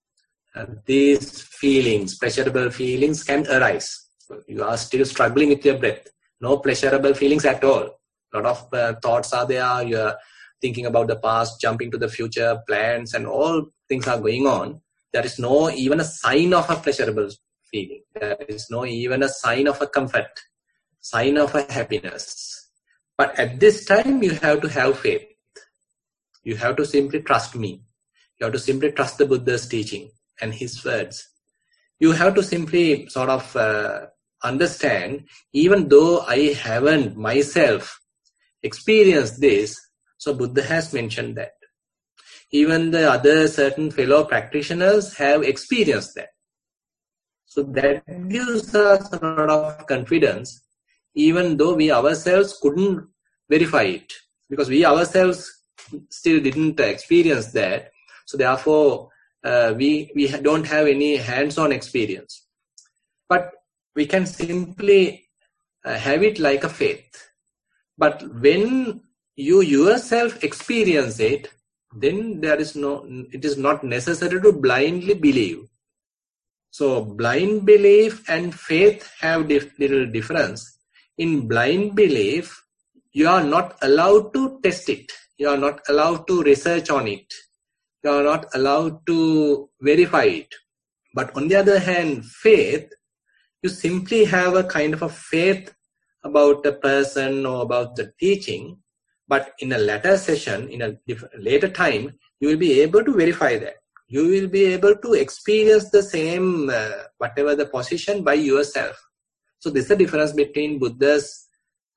these feelings, pleasurable feelings, can arise. You are still struggling with your breath. No pleasurable feelings at all. A lot of thoughts are there. You are thinking about the past, jumping to the future, plans, and all things are going on. There is no even a sign of a pleasurable feeling. There is no even a sign of a comfort, sign of a happiness. But at this time, you have to have faith. You have to simply trust me. You have to simply trust the Buddha's teaching and his words. You have to simply sort of understand, even though I haven't myself experienced this, so Buddha has mentioned that. Even the other certain fellow practitioners have experienced that. So that gives us a lot of confidence, even though we ourselves couldn't verify it, because we ourselves still didn't experience that. So therefore, we don't have any hands-on experience. But we can simply have it like a faith. But when you yourself experience it, then it is not necessary to blindly believe. So blind belief and faith have little difference. In blind belief, you are not allowed to test it. You are not allowed to research on it. You are not allowed to verify it. But on the other hand, faith, you simply have a kind of a faith about a person or about the teaching. But in a later session, in a later time, you will be able to verify that. You will be able to experience the same, whatever the position by yourself. So this is the difference between Buddha's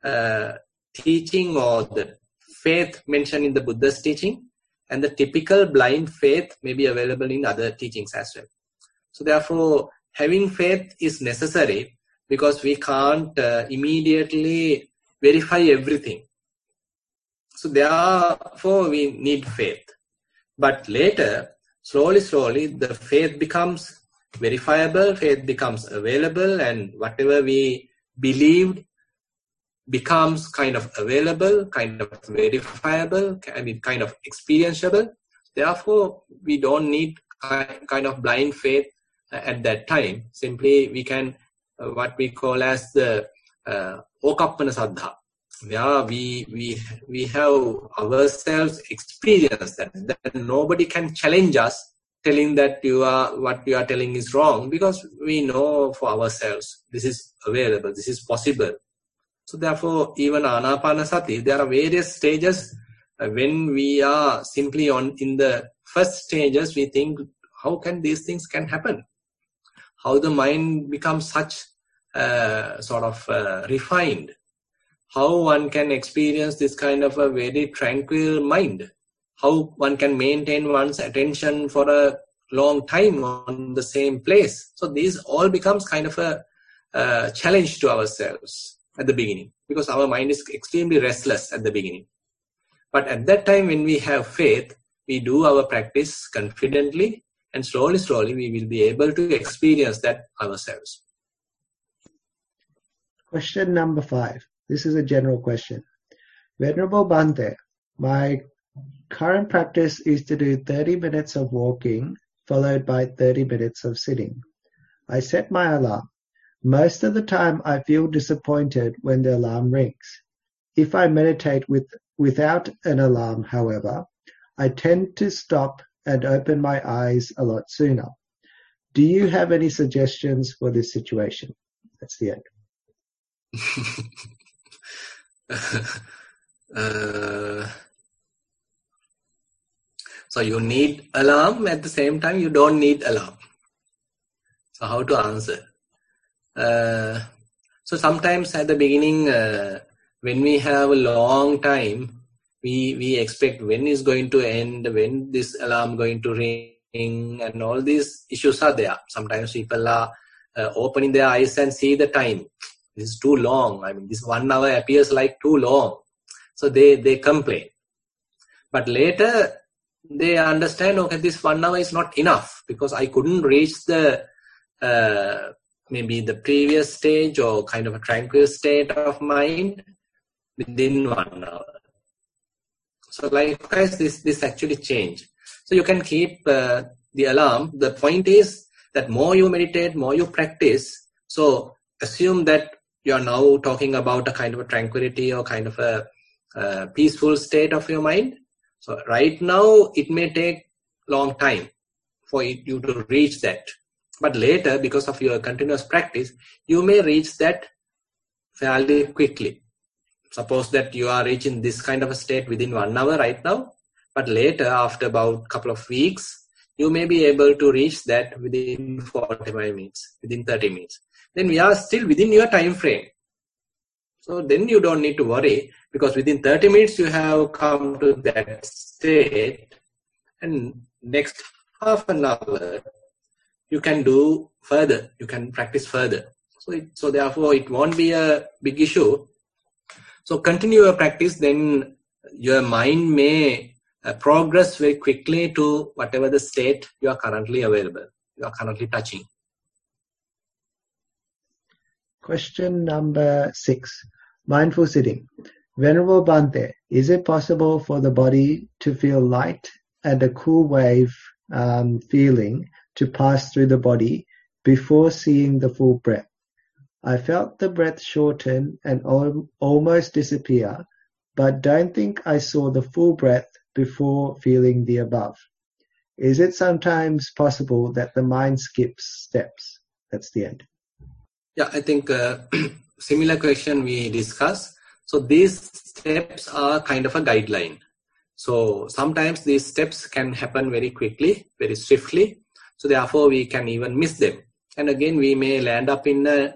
teaching or the faith mentioned in the Buddha's teaching and the typical blind faith may be available in other teachings as well. So therefore, having faith is necessary because we can't immediately verify everything. So therefore, we need faith. But later, slowly, the faith becomes verifiable, faith becomes available, and whatever we believed becomes kind of available, kind of verifiable, kind of experienceable. Therefore, we don't need kind of blind faith at that time. Simply, we can, what we call as the Okappana Saddha. Yeah, we have ourselves experienced that nobody can challenge us telling that what you are telling is wrong, because we know for ourselves this is available, this is possible. So therefore, even Anapanasati, there are various stages. When we are simply in the first stages, we think, how can these things can happen? How the mind becomes such refined? How one can experience this kind of a very tranquil mind? How one can maintain one's attention for a long time on the same place? So these all becomes kind of a challenge to ourselves at the beginning, because our mind is extremely restless at the beginning. But at that time, when we have faith, we do our practice confidently, and slowly we will be able to experience that ourselves. Question number 5. This is a general question. Venerable Bhante, my current practice is to do 30 minutes of walking followed by 30 minutes of sitting. I set my alarm. Most of the time I feel disappointed when the alarm rings. If I meditate without an alarm, however, I tend to stop and open my eyes a lot sooner. Do you have any suggestions for this situation? That's the end. So you need alarm, at the same time you don't need alarm. So how to answer? So sometimes at the beginning, when we have a long time, we expect when is going to end, when this alarm going to ring, and all these issues are there. Sometimes people are opening their eyes and see the time. This is too long. I mean, this 1 hour appears like too long. So they complain. But later they understand, okay, this 1 hour is not enough because I couldn't reach the maybe the previous stage or kind of a tranquil state of mind within 1 hour. So likewise, this actually change. So you can keep the alarm. The point is that more you meditate, more you practice. So assume that you are now talking about a kind of a tranquility or kind of a peaceful state of your mind. So right now it may take long time for you to reach that. But later, because of your continuous practice, you may reach that fairly quickly. Suppose that you are reaching this kind of a state within 1 hour right now, but later, after about a couple of weeks, you may be able to reach that within 45 minutes, within 30 minutes. Then we are still within your time frame. So then you don't need to worry, because within 30 minutes you have come to that state, and next half an hour you can do further, you can practice further. So therefore it won't be a big issue. So continue your practice, then your mind may progress very quickly to whatever the state you are currently available, you are currently touching. Question number 6. Mindful sitting. Venerable Bhante, is it possible for the body to feel light and a cool wave feeling to pass through the body before seeing the full breath? I felt the breath shorten and almost disappear, but don't think I saw the full breath before feeling the above. Is it sometimes possible that the mind skips steps? That's the end. Yeah, I think similar question we discussed. So these steps are kind of a guideline. So sometimes these steps can happen very quickly, very swiftly. So therefore we can even miss them. And again, we may land up in the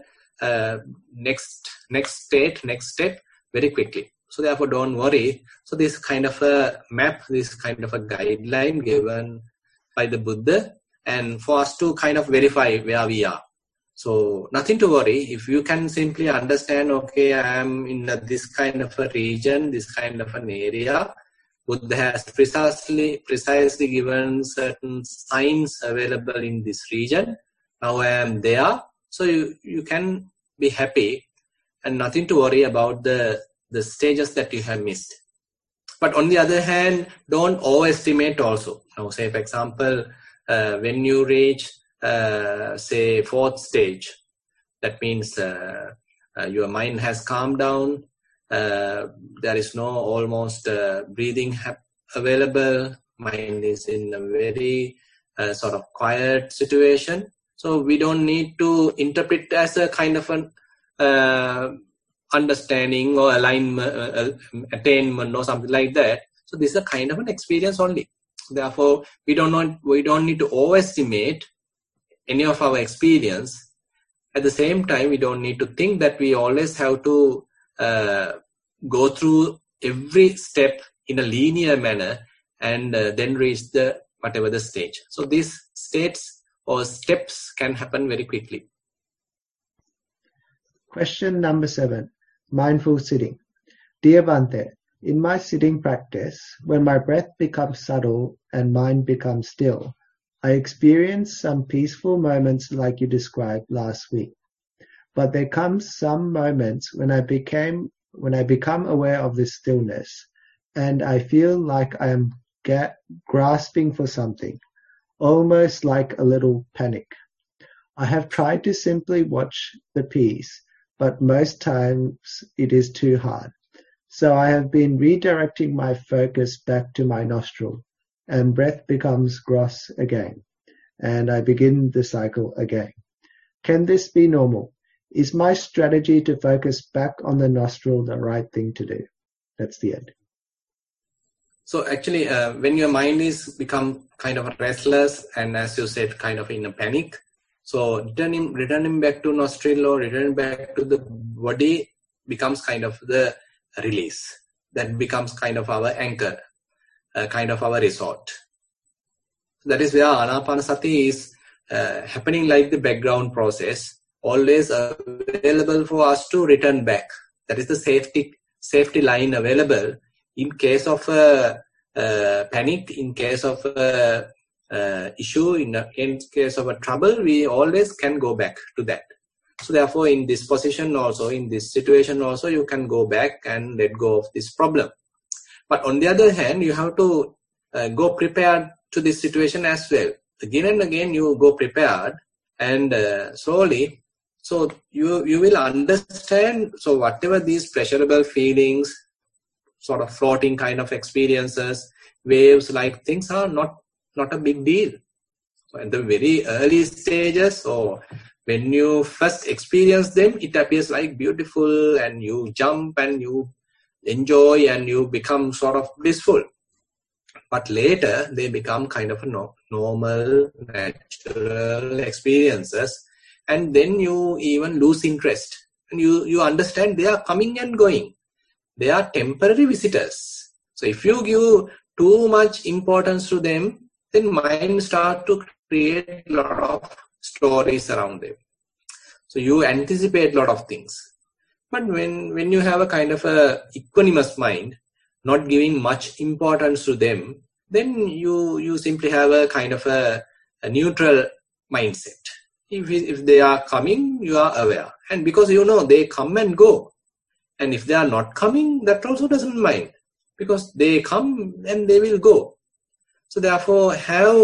next step very quickly. So therefore don't worry. So this kind of a map, this kind of a guideline given by the Buddha, and for us to kind of verify where we are. So nothing to worry. If you can simply understand, okay, I am in this kind of a region, this kind of an area, Buddha has precisely given certain signs available in this region. Now I am there. So you can be happy and nothing to worry about the stages that you have missed. But on the other hand, don't overestimate also. Now say, for example, when you reach say 4th stage, that means your mind has calmed down, there is no almost breathing available, mind is in a very sort of quiet situation. So we don't need to interpret as a kind of an understanding or alignment, attainment or something like that. So this is a kind of an experience only. Therefore, we don't need to overestimate any of our experience. At the same time, we don't need to think that we always have to go through every step in a linear manner and then reach the whatever the stage. So these states or steps can happen very quickly. Question number 7. Mindful sitting. Dear Bhante, in my sitting practice, when my breath becomes subtle and mind becomes still, I experience some peaceful moments like you described last week. But there comes some moments when I become aware of this stillness, and I feel like I am grasping for something, almost like a little panic. I have tried to simply watch the piece, but most times it is too hard. So I have been redirecting my focus back to my nostril, and breath becomes gross again. and I begin the cycle again. Can this be normal? Is my strategy to focus back on the nostril the right thing to do? That's the end. So actually, when your mind is become kind of restless and, as you said, kind of in a panic, so returning back to nostril or returning back to the body becomes kind of the release. That becomes kind of our anchor, kind of our resort. That is where Anapanasati is happening like the background process, always available for us to return back. That is the safety line available in case of panic, in case of issue, in case of a trouble. We always can go back to that. So therefore, in this position also, in this situation also, you can go back and let go of this problem. But on the other hand, you have to go prepared to this situation as well. Again and again, you go prepared, and slowly, so you will understand. So whatever these pleasurable feelings, sort of floating kind of experiences, waves like things are not a big deal. So at the very early stages, or when you first experience them, it appears like beautiful, and you jump and you enjoy and you become sort of blissful. But later they become kind of a normal, natural experiences, and then you even lose interest, and you understand they are coming and going. They are temporary visitors. So if you give too much importance to them, then mind start to create a lot of stories around them. So you anticipate a lot of things. But when you have a kind of a equanimous mind, not giving much importance to them, then you simply have a kind of a neutral mindset. If they are coming, you are aware. And because you know they come and go. And if they are not coming, that also doesn't mind. Because they come and they will go. So therefore,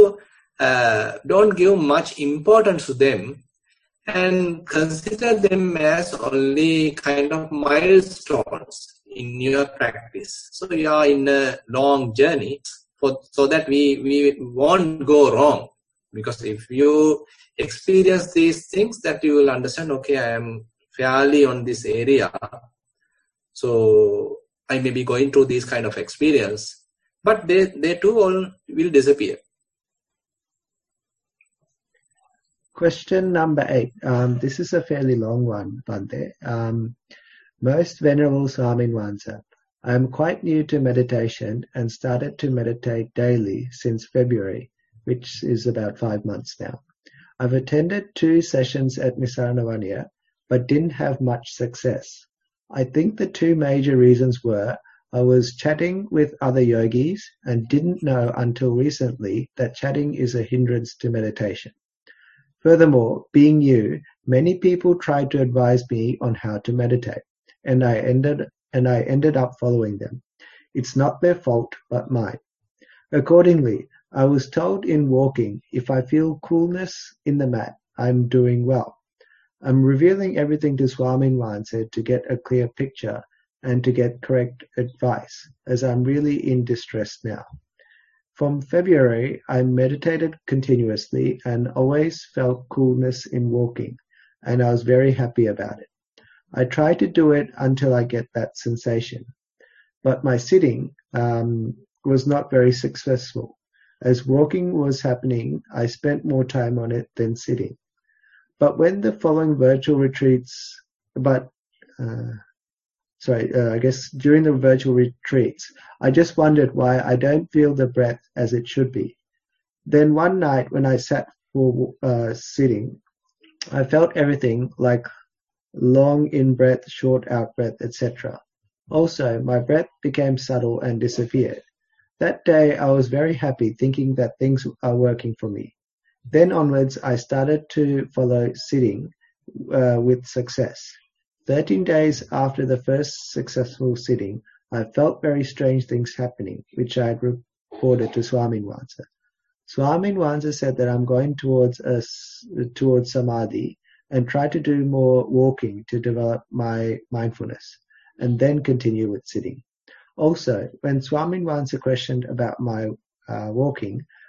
don't give much importance to them, and consider them as only kind of milestones in your practice. So you are in a long journey, so that we won't go wrong. Because if you experience these things, that you will understand, okay, I am fairly on this area. So I may be going through this kind of experience, but they too all will disappear. Question number 8. This is a fairly long one, Bhante. Most Venerable Swamin Wansa, I am quite new to meditation and started to meditate daily since February, which is about 5 months now. I've attended 2 sessions at Nisarnavaniya, but didn't have much success. I think the 2 major reasons were I was chatting with other yogis and didn't know until recently that chatting is a hindrance to meditation. Furthermore, being new, many people tried to advise me on how to meditate, and I ended up following them. It's not their fault, but mine. Accordingly, I was told in walking, if I feel coolness in the mat, I'm doing well. I'm revealing everything to Swamin Wansa to get a clear picture and to get correct advice, as I'm really in distress now. From February, I meditated continuously and always felt coolness in walking, and I was very happy about it. I try to do it until I get that sensation. But my sitting was not very successful. As walking was happening, I spent more time on it than sitting. But when the following virtual retreats, during the virtual retreats, I just wondered why I don't feel the breath as it should be. Then one night when I sat for sitting, I felt everything like long in-breath, short out-breath, etc. Also, my breath became subtle and disappeared. That day I was very happy, thinking that things are working for me. Then onwards I started to follow sitting with success. 13 days after the first successful sitting, I felt very strange things happening, which I had reported to Swamin Wansa. Swamin Wansa said that I'm going towards samadhi and try to do more walking to develop my mindfulness, and then continue with sitting. Also, when Swamin Wansa questioned about my walking,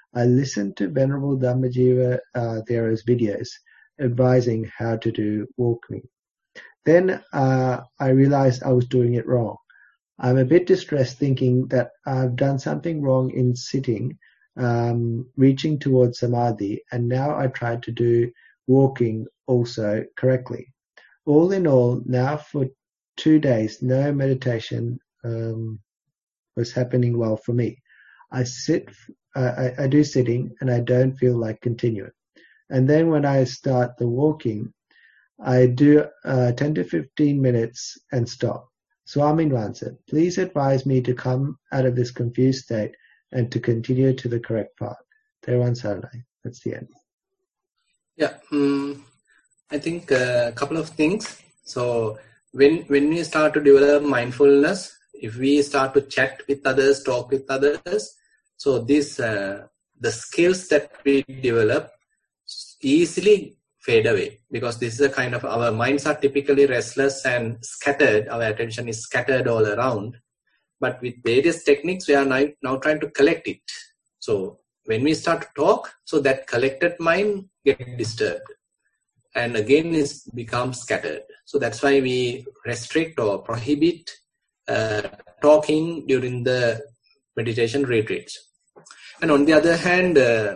I listened to Venerable Dhammajiva Thera's videos advising how to do walking. Then I realized I was doing it wrong. I'm a bit distressed thinking that I've done something wrong in sitting, reaching towards samadhi, and now I tried to do walking also correctly. All in all, now for 2 days, no meditation was happening well for me. I do sitting, and I don't feel like continuing. And then when I start the walking, I do 10 to 15 minutes and stop. Swamin Vansa, please advise me to come out of this confused state and to continue to the correct path. Theruvan Saranai. That's the end. Yeah, I think a couple of things. So when we start to develop mindfulness, if we start to chat with others, talk with others, so this the skills that we develop easily fade away, because this is a kind of, our minds are typically restless and scattered. Our attention is scattered all around. But with various techniques, we are now trying to collect it. So when we start to talk, so that collected mind gets disturbed and again it becomes scattered. So that's why we restrict or prohibit talking during the meditation retreats. And on the other hand,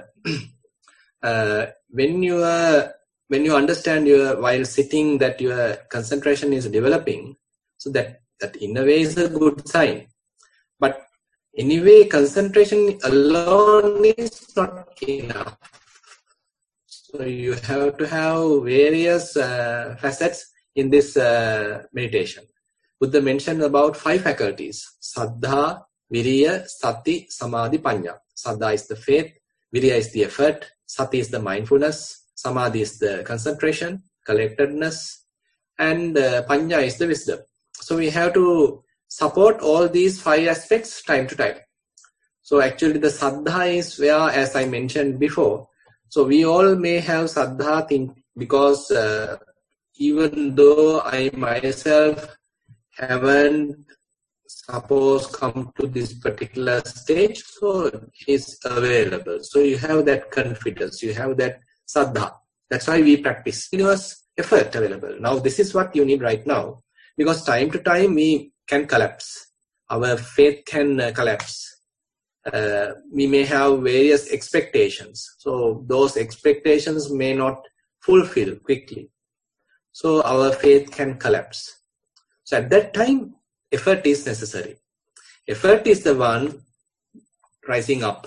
when you understand while sitting that your concentration is developing, so that in a way is a good sign. But anyway, concentration alone is not enough. So you have to have various facets in this meditation. Buddha mentioned about 5 faculties: Saddha, Viriya, Sati, Samadhi, Panya. Saddha is the faith, Viriya is the effort, Sati is the mindfulness, Samadhi is the concentration, collectedness, and Panya is the wisdom. So we have to support all these 5 aspects time to time. So actually the Saddha is where, as I mentioned before, so we all may have Saddha thing, because even though I myself haven't suppose come to this particular stage, so it's available. So you have that confidence, you have that Saddha. That's why we practice. Universe effort available. Now this is what you need right now, because time to time we can collapse. Our faith can collapse. We may have various expectations. So those expectations may not fulfill quickly. So our faith can collapse. So at that time, effort is necessary. Effort is the one raising up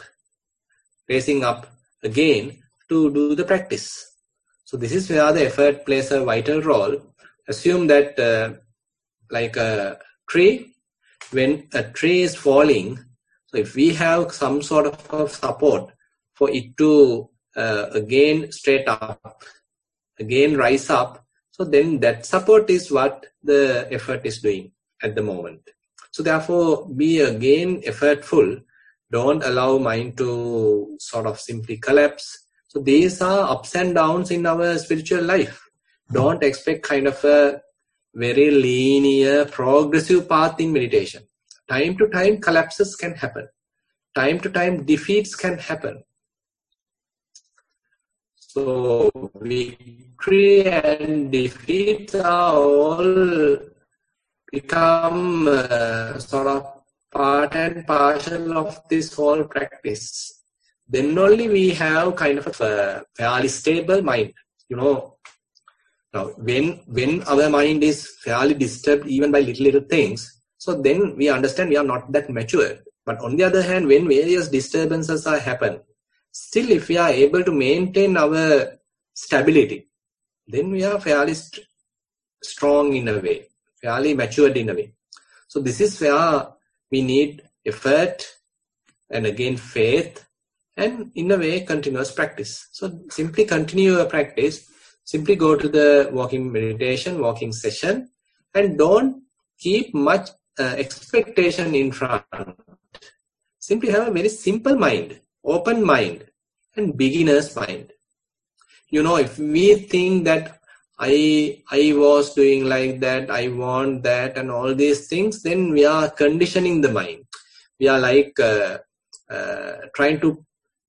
again to do the practice. So this is where the effort plays a vital role. Assume that like a tree, when a tree is falling, so if we have some sort of support for it to again straight up, again rise up, so then that support is what the effort is doing at the moment. So therefore, be again effortful. Don't allow mind to sort of simply collapse. So these are ups and downs in our spiritual life. Don't expect kind of a very linear, progressive path in meditation. Time to time, collapses can happen. Time to time, defeats can happen. So victory and defeat are all become sort of part and parcel of this whole practice. Then only we have kind of a fairly stable mind. You know, now when our mind is fairly disturbed even by little things, so then we understand we are not that mature. But on the other hand, when various disturbances are happen, still if we are able to maintain our stability, then we are fairly strong in a way, fairly matured in a way. So this is where we need effort and again faith and in a way continuous practice. So simply continue your practice, simply go to the walking meditation, walking session, and don't keep much expectation in front. Simply have a very simple mind, open mind and beginner's mind. You know, if we think that I was doing like that, I want that and all these things, then we are conditioning the mind. We are like trying to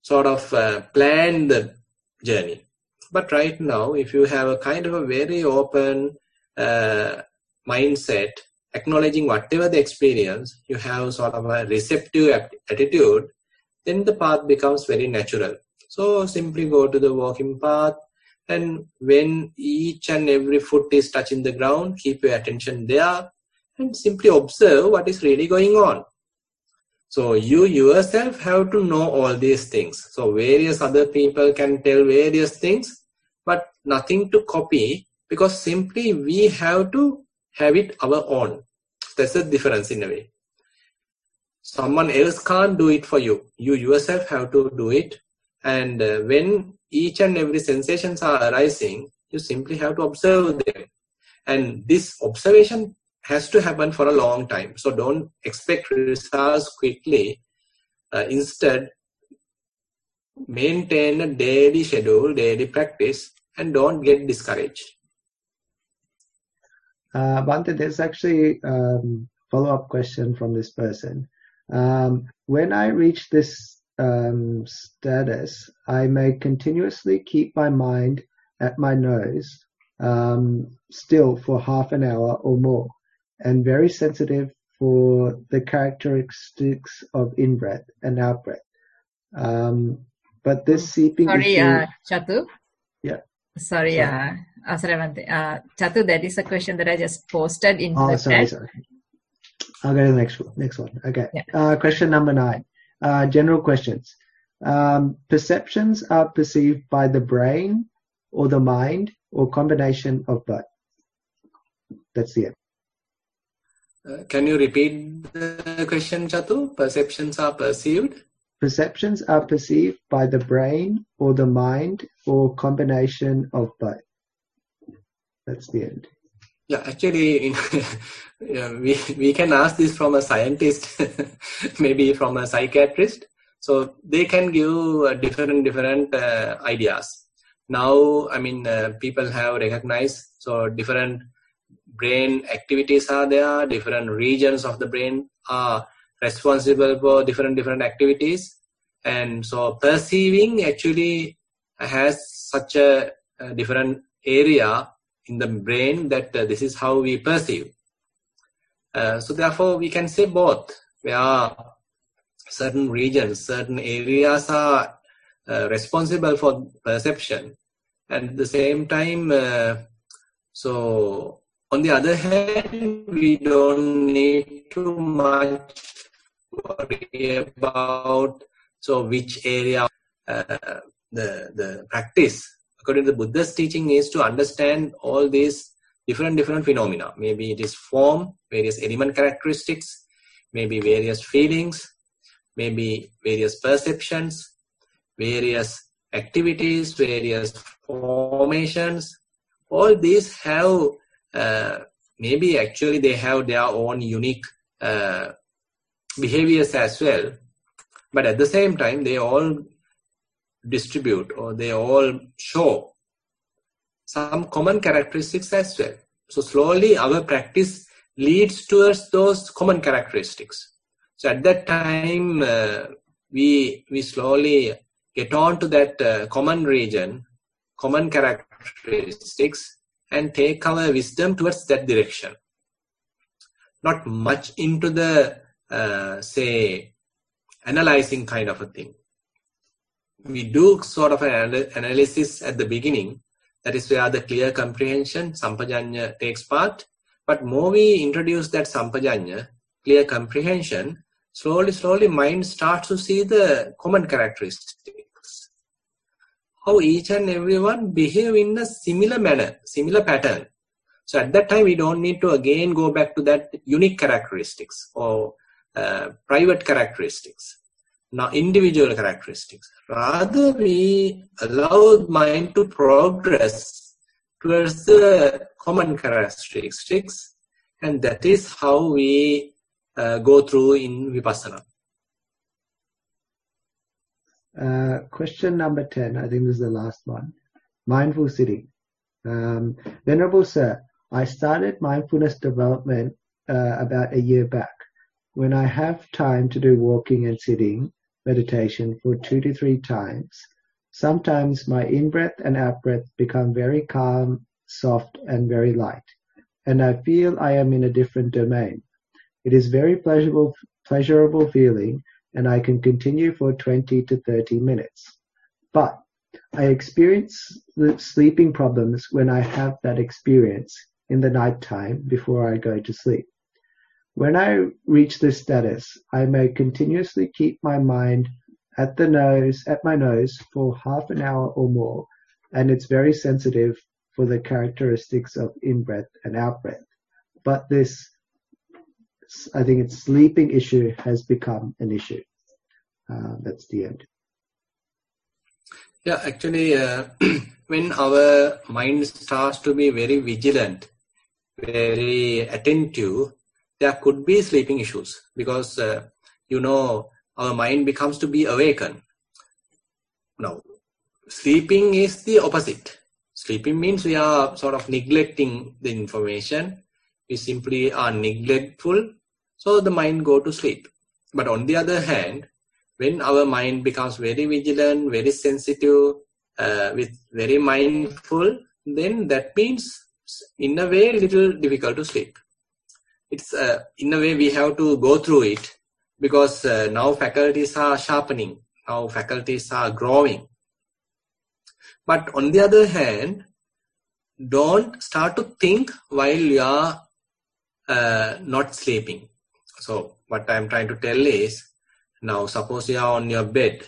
sort of plan the journey. But right now, if you have a kind of a very open mindset, acknowledging whatever the experience, you have sort of a receptive attitude, then the path becomes very natural. So simply go to the walking path, and when each and every foot is touching the ground, keep your attention there and simply observe what is really going on. So you yourself have to know all these things. So various other people can tell various things, but nothing to copy, because simply we have to have it our own. That's the difference in a way. Someone else can't do it for you. You yourself have to do it. And when each and every sensations are arising, you simply have to observe them. And this observation has to happen for a long time. So don't expect results quickly. Instead, maintain a daily schedule, daily practice, and don't get discouraged. Bhante, there's actually a follow-up question from this person. When I reach this status, I may continuously keep my mind at my nose still for half an hour or more, and very sensitive for the characteristics of in-breath and out-breath. But this seeping Sorry, Chatu. Yeah. Sorry, Bhante. Chatu, that is a question that I just posted in the chat. Sorry. I'll go to the next one. Okay. Yeah. Question number 9. General questions. Perceptions are perceived by the brain or the mind or combination of both? That's the end. Can you repeat the question, Chatu? Perceptions are perceived? Perceptions are perceived by the brain or the mind or combination of both. That's the end. Yeah, actually, we can ask this from a scientist, maybe from a psychiatrist. So they can give different ideas. Now, people have recognized, so different brain activities are there, different regions of the brain are responsible for different activities. And so perceiving actually has such a different area in the brain that this is how we perceive. So therefore we can say both, where certain regions, certain areas are responsible for perception, and at the same time, so on the other hand, we don't need too much worry about which area the practice. According to the Buddha's teaching, is to understand all these different phenomena. Maybe it is form, various element characteristics, maybe various feelings, maybe various perceptions, various activities, various formations. All these have, maybe actually they have their own unique behaviors as well. But at the same time, they all distribute, or they all show some common characteristics as well. So slowly our practice leads towards those common characteristics. So at that time, we slowly get on to that common region, common characteristics, and take our wisdom towards that direction. Not much into the, analyzing kind of a thing. We do sort of an analysis at the beginning. That is where the clear comprehension, sampajanya, takes part. But more we introduce that sampajanya, clear comprehension, slowly mind starts to see the common characteristics. How each and everyone behave in a similar manner, similar pattern. So at that time, we don't need to again go back to that unique characteristics or private characteristics. Now, individual characteristics. Rather, we allow mind to progress towards the common characteristics, and that is how we go through in Vipassana. Question number 10, I think this is the last one. Mindful sitting. Venerable Sir, I started mindfulness development about a year back. When I have time to do walking and sitting, meditation for 2 to 3 times. Sometimes my in-breath and out-breath become very calm, soft, and very light, and I feel I am in a different domain. It is very pleasurable feeling, and I can continue for 20 to 30 minutes. But I experience the sleeping problems when I have that experience in the night time before I go to sleep. When I reach this status, I may continuously keep my mind at my nose for half an hour or more, and it's very sensitive for the characteristics of in-breath and out-breath. But this, I think it's sleeping issue has become an issue. That's the end. Yeah, actually, when our mind starts to be very vigilant, very attentive, there could be sleeping issues because, our mind becomes to be awakened. Now, sleeping is the opposite. Sleeping means we are sort of neglecting the information. We simply are neglectful, so the mind go to sleep. But on the other hand, when our mind becomes very vigilant, very sensitive, with very mindful, then that means in a way little difficult to sleep. It's in a way we have to go through it because now faculties are sharpening, now faculties are growing. But on the other hand, don't start to think while you are not sleeping. So what I'm trying to tell is, now suppose you are on your bed,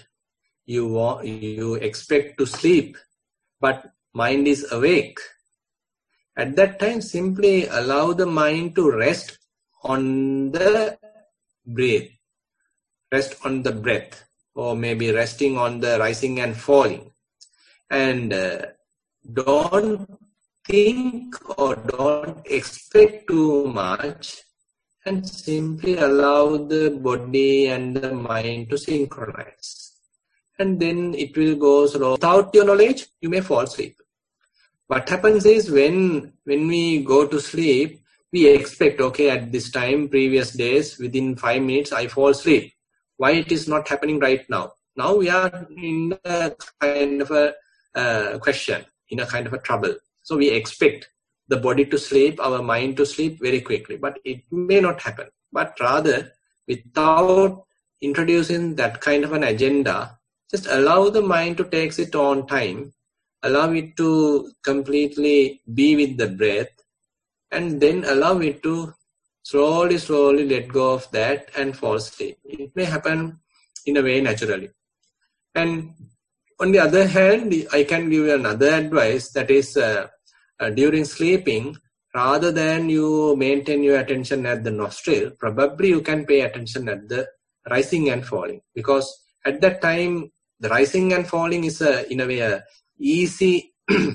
you expect to sleep, but mind is awake. At that time, simply allow the mind to rest on the breath, rest on the breath, or maybe resting on the rising and falling. And don't think or don't expect too much, and simply allow the body and the mind to synchronize. And then it will go slow. Without your knowledge, you may fall asleep. What happens is when we go to sleep, we expect, okay, at this time, previous days, within 5 minutes, I fall asleep. Why it is not happening right now? Now we are in a kind of a question, in a kind of a trouble. So we expect the body to sleep, our mind to sleep very quickly, but it may not happen. But rather, without introducing that kind of an agenda, just allow the mind to take its own time, allow it to completely be with the breath, and then allow it to slowly let go of that and fall asleep. It may happen in a way naturally. And on the other hand, I can give you another advice, that is, during sleeping, rather than you maintain your attention at the nostril, probably you can pay attention at the rising and falling, because at that time the rising and falling is in a way a easy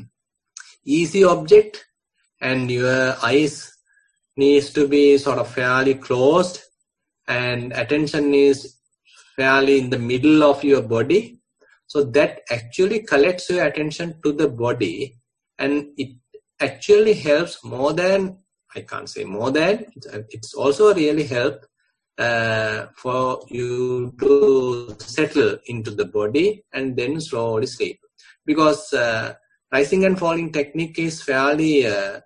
object, and your eyes needs to be sort of fairly closed, and attention is fairly in the middle of your body, so that actually collects your attention to the body, and it actually helps more than, I can't say more than, it's also really help for you to settle into the body and then slowly sleep. Because rising and falling technique is fairly,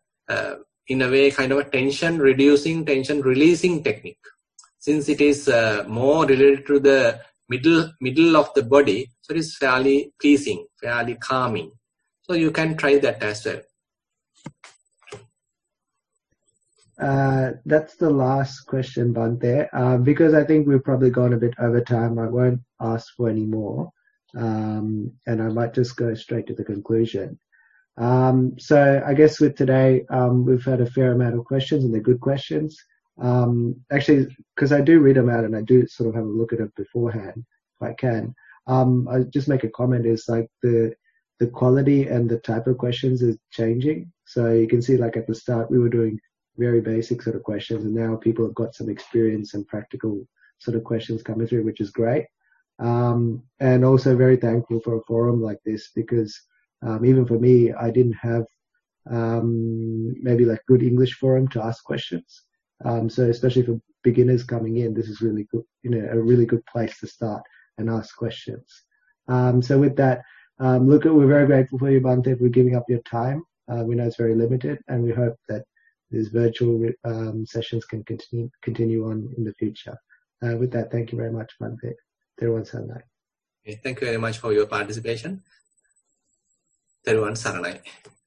in a way, kind of a tension reducing, tension releasing technique. Since it is more related to the middle of the body, so it is fairly pleasing, fairly calming. So you can try that as well. That's the last question, Bhante. Because I think we've probably gone a bit over time, I won't ask for any more. And I might just go straight to the conclusion. So I guess with today, we've had a fair amount of questions, and they're good questions. Actually, because I do read them out and I do sort of have a look at it beforehand, if I can. I just make a comment, is like the quality and the type of questions is changing. So you can see, like at the start, we were doing very basic sort of questions, and now people have got some experience and practical sort of questions coming through, which is great. And also very thankful for a forum like this, because even for me, I didn't have maybe like good English forum to ask questions. So especially for beginners coming in, this is really good, a really good place to start. and ask questions. So with that, Luca, we're very grateful for you, Bhante, for giving up your time. We know it's very limited, and we hope that these virtual sessions can continue on in the future. With that, thank you very much, Bhante. Therwan Saranai. Thank you very much for your participation. Therwan Saranai.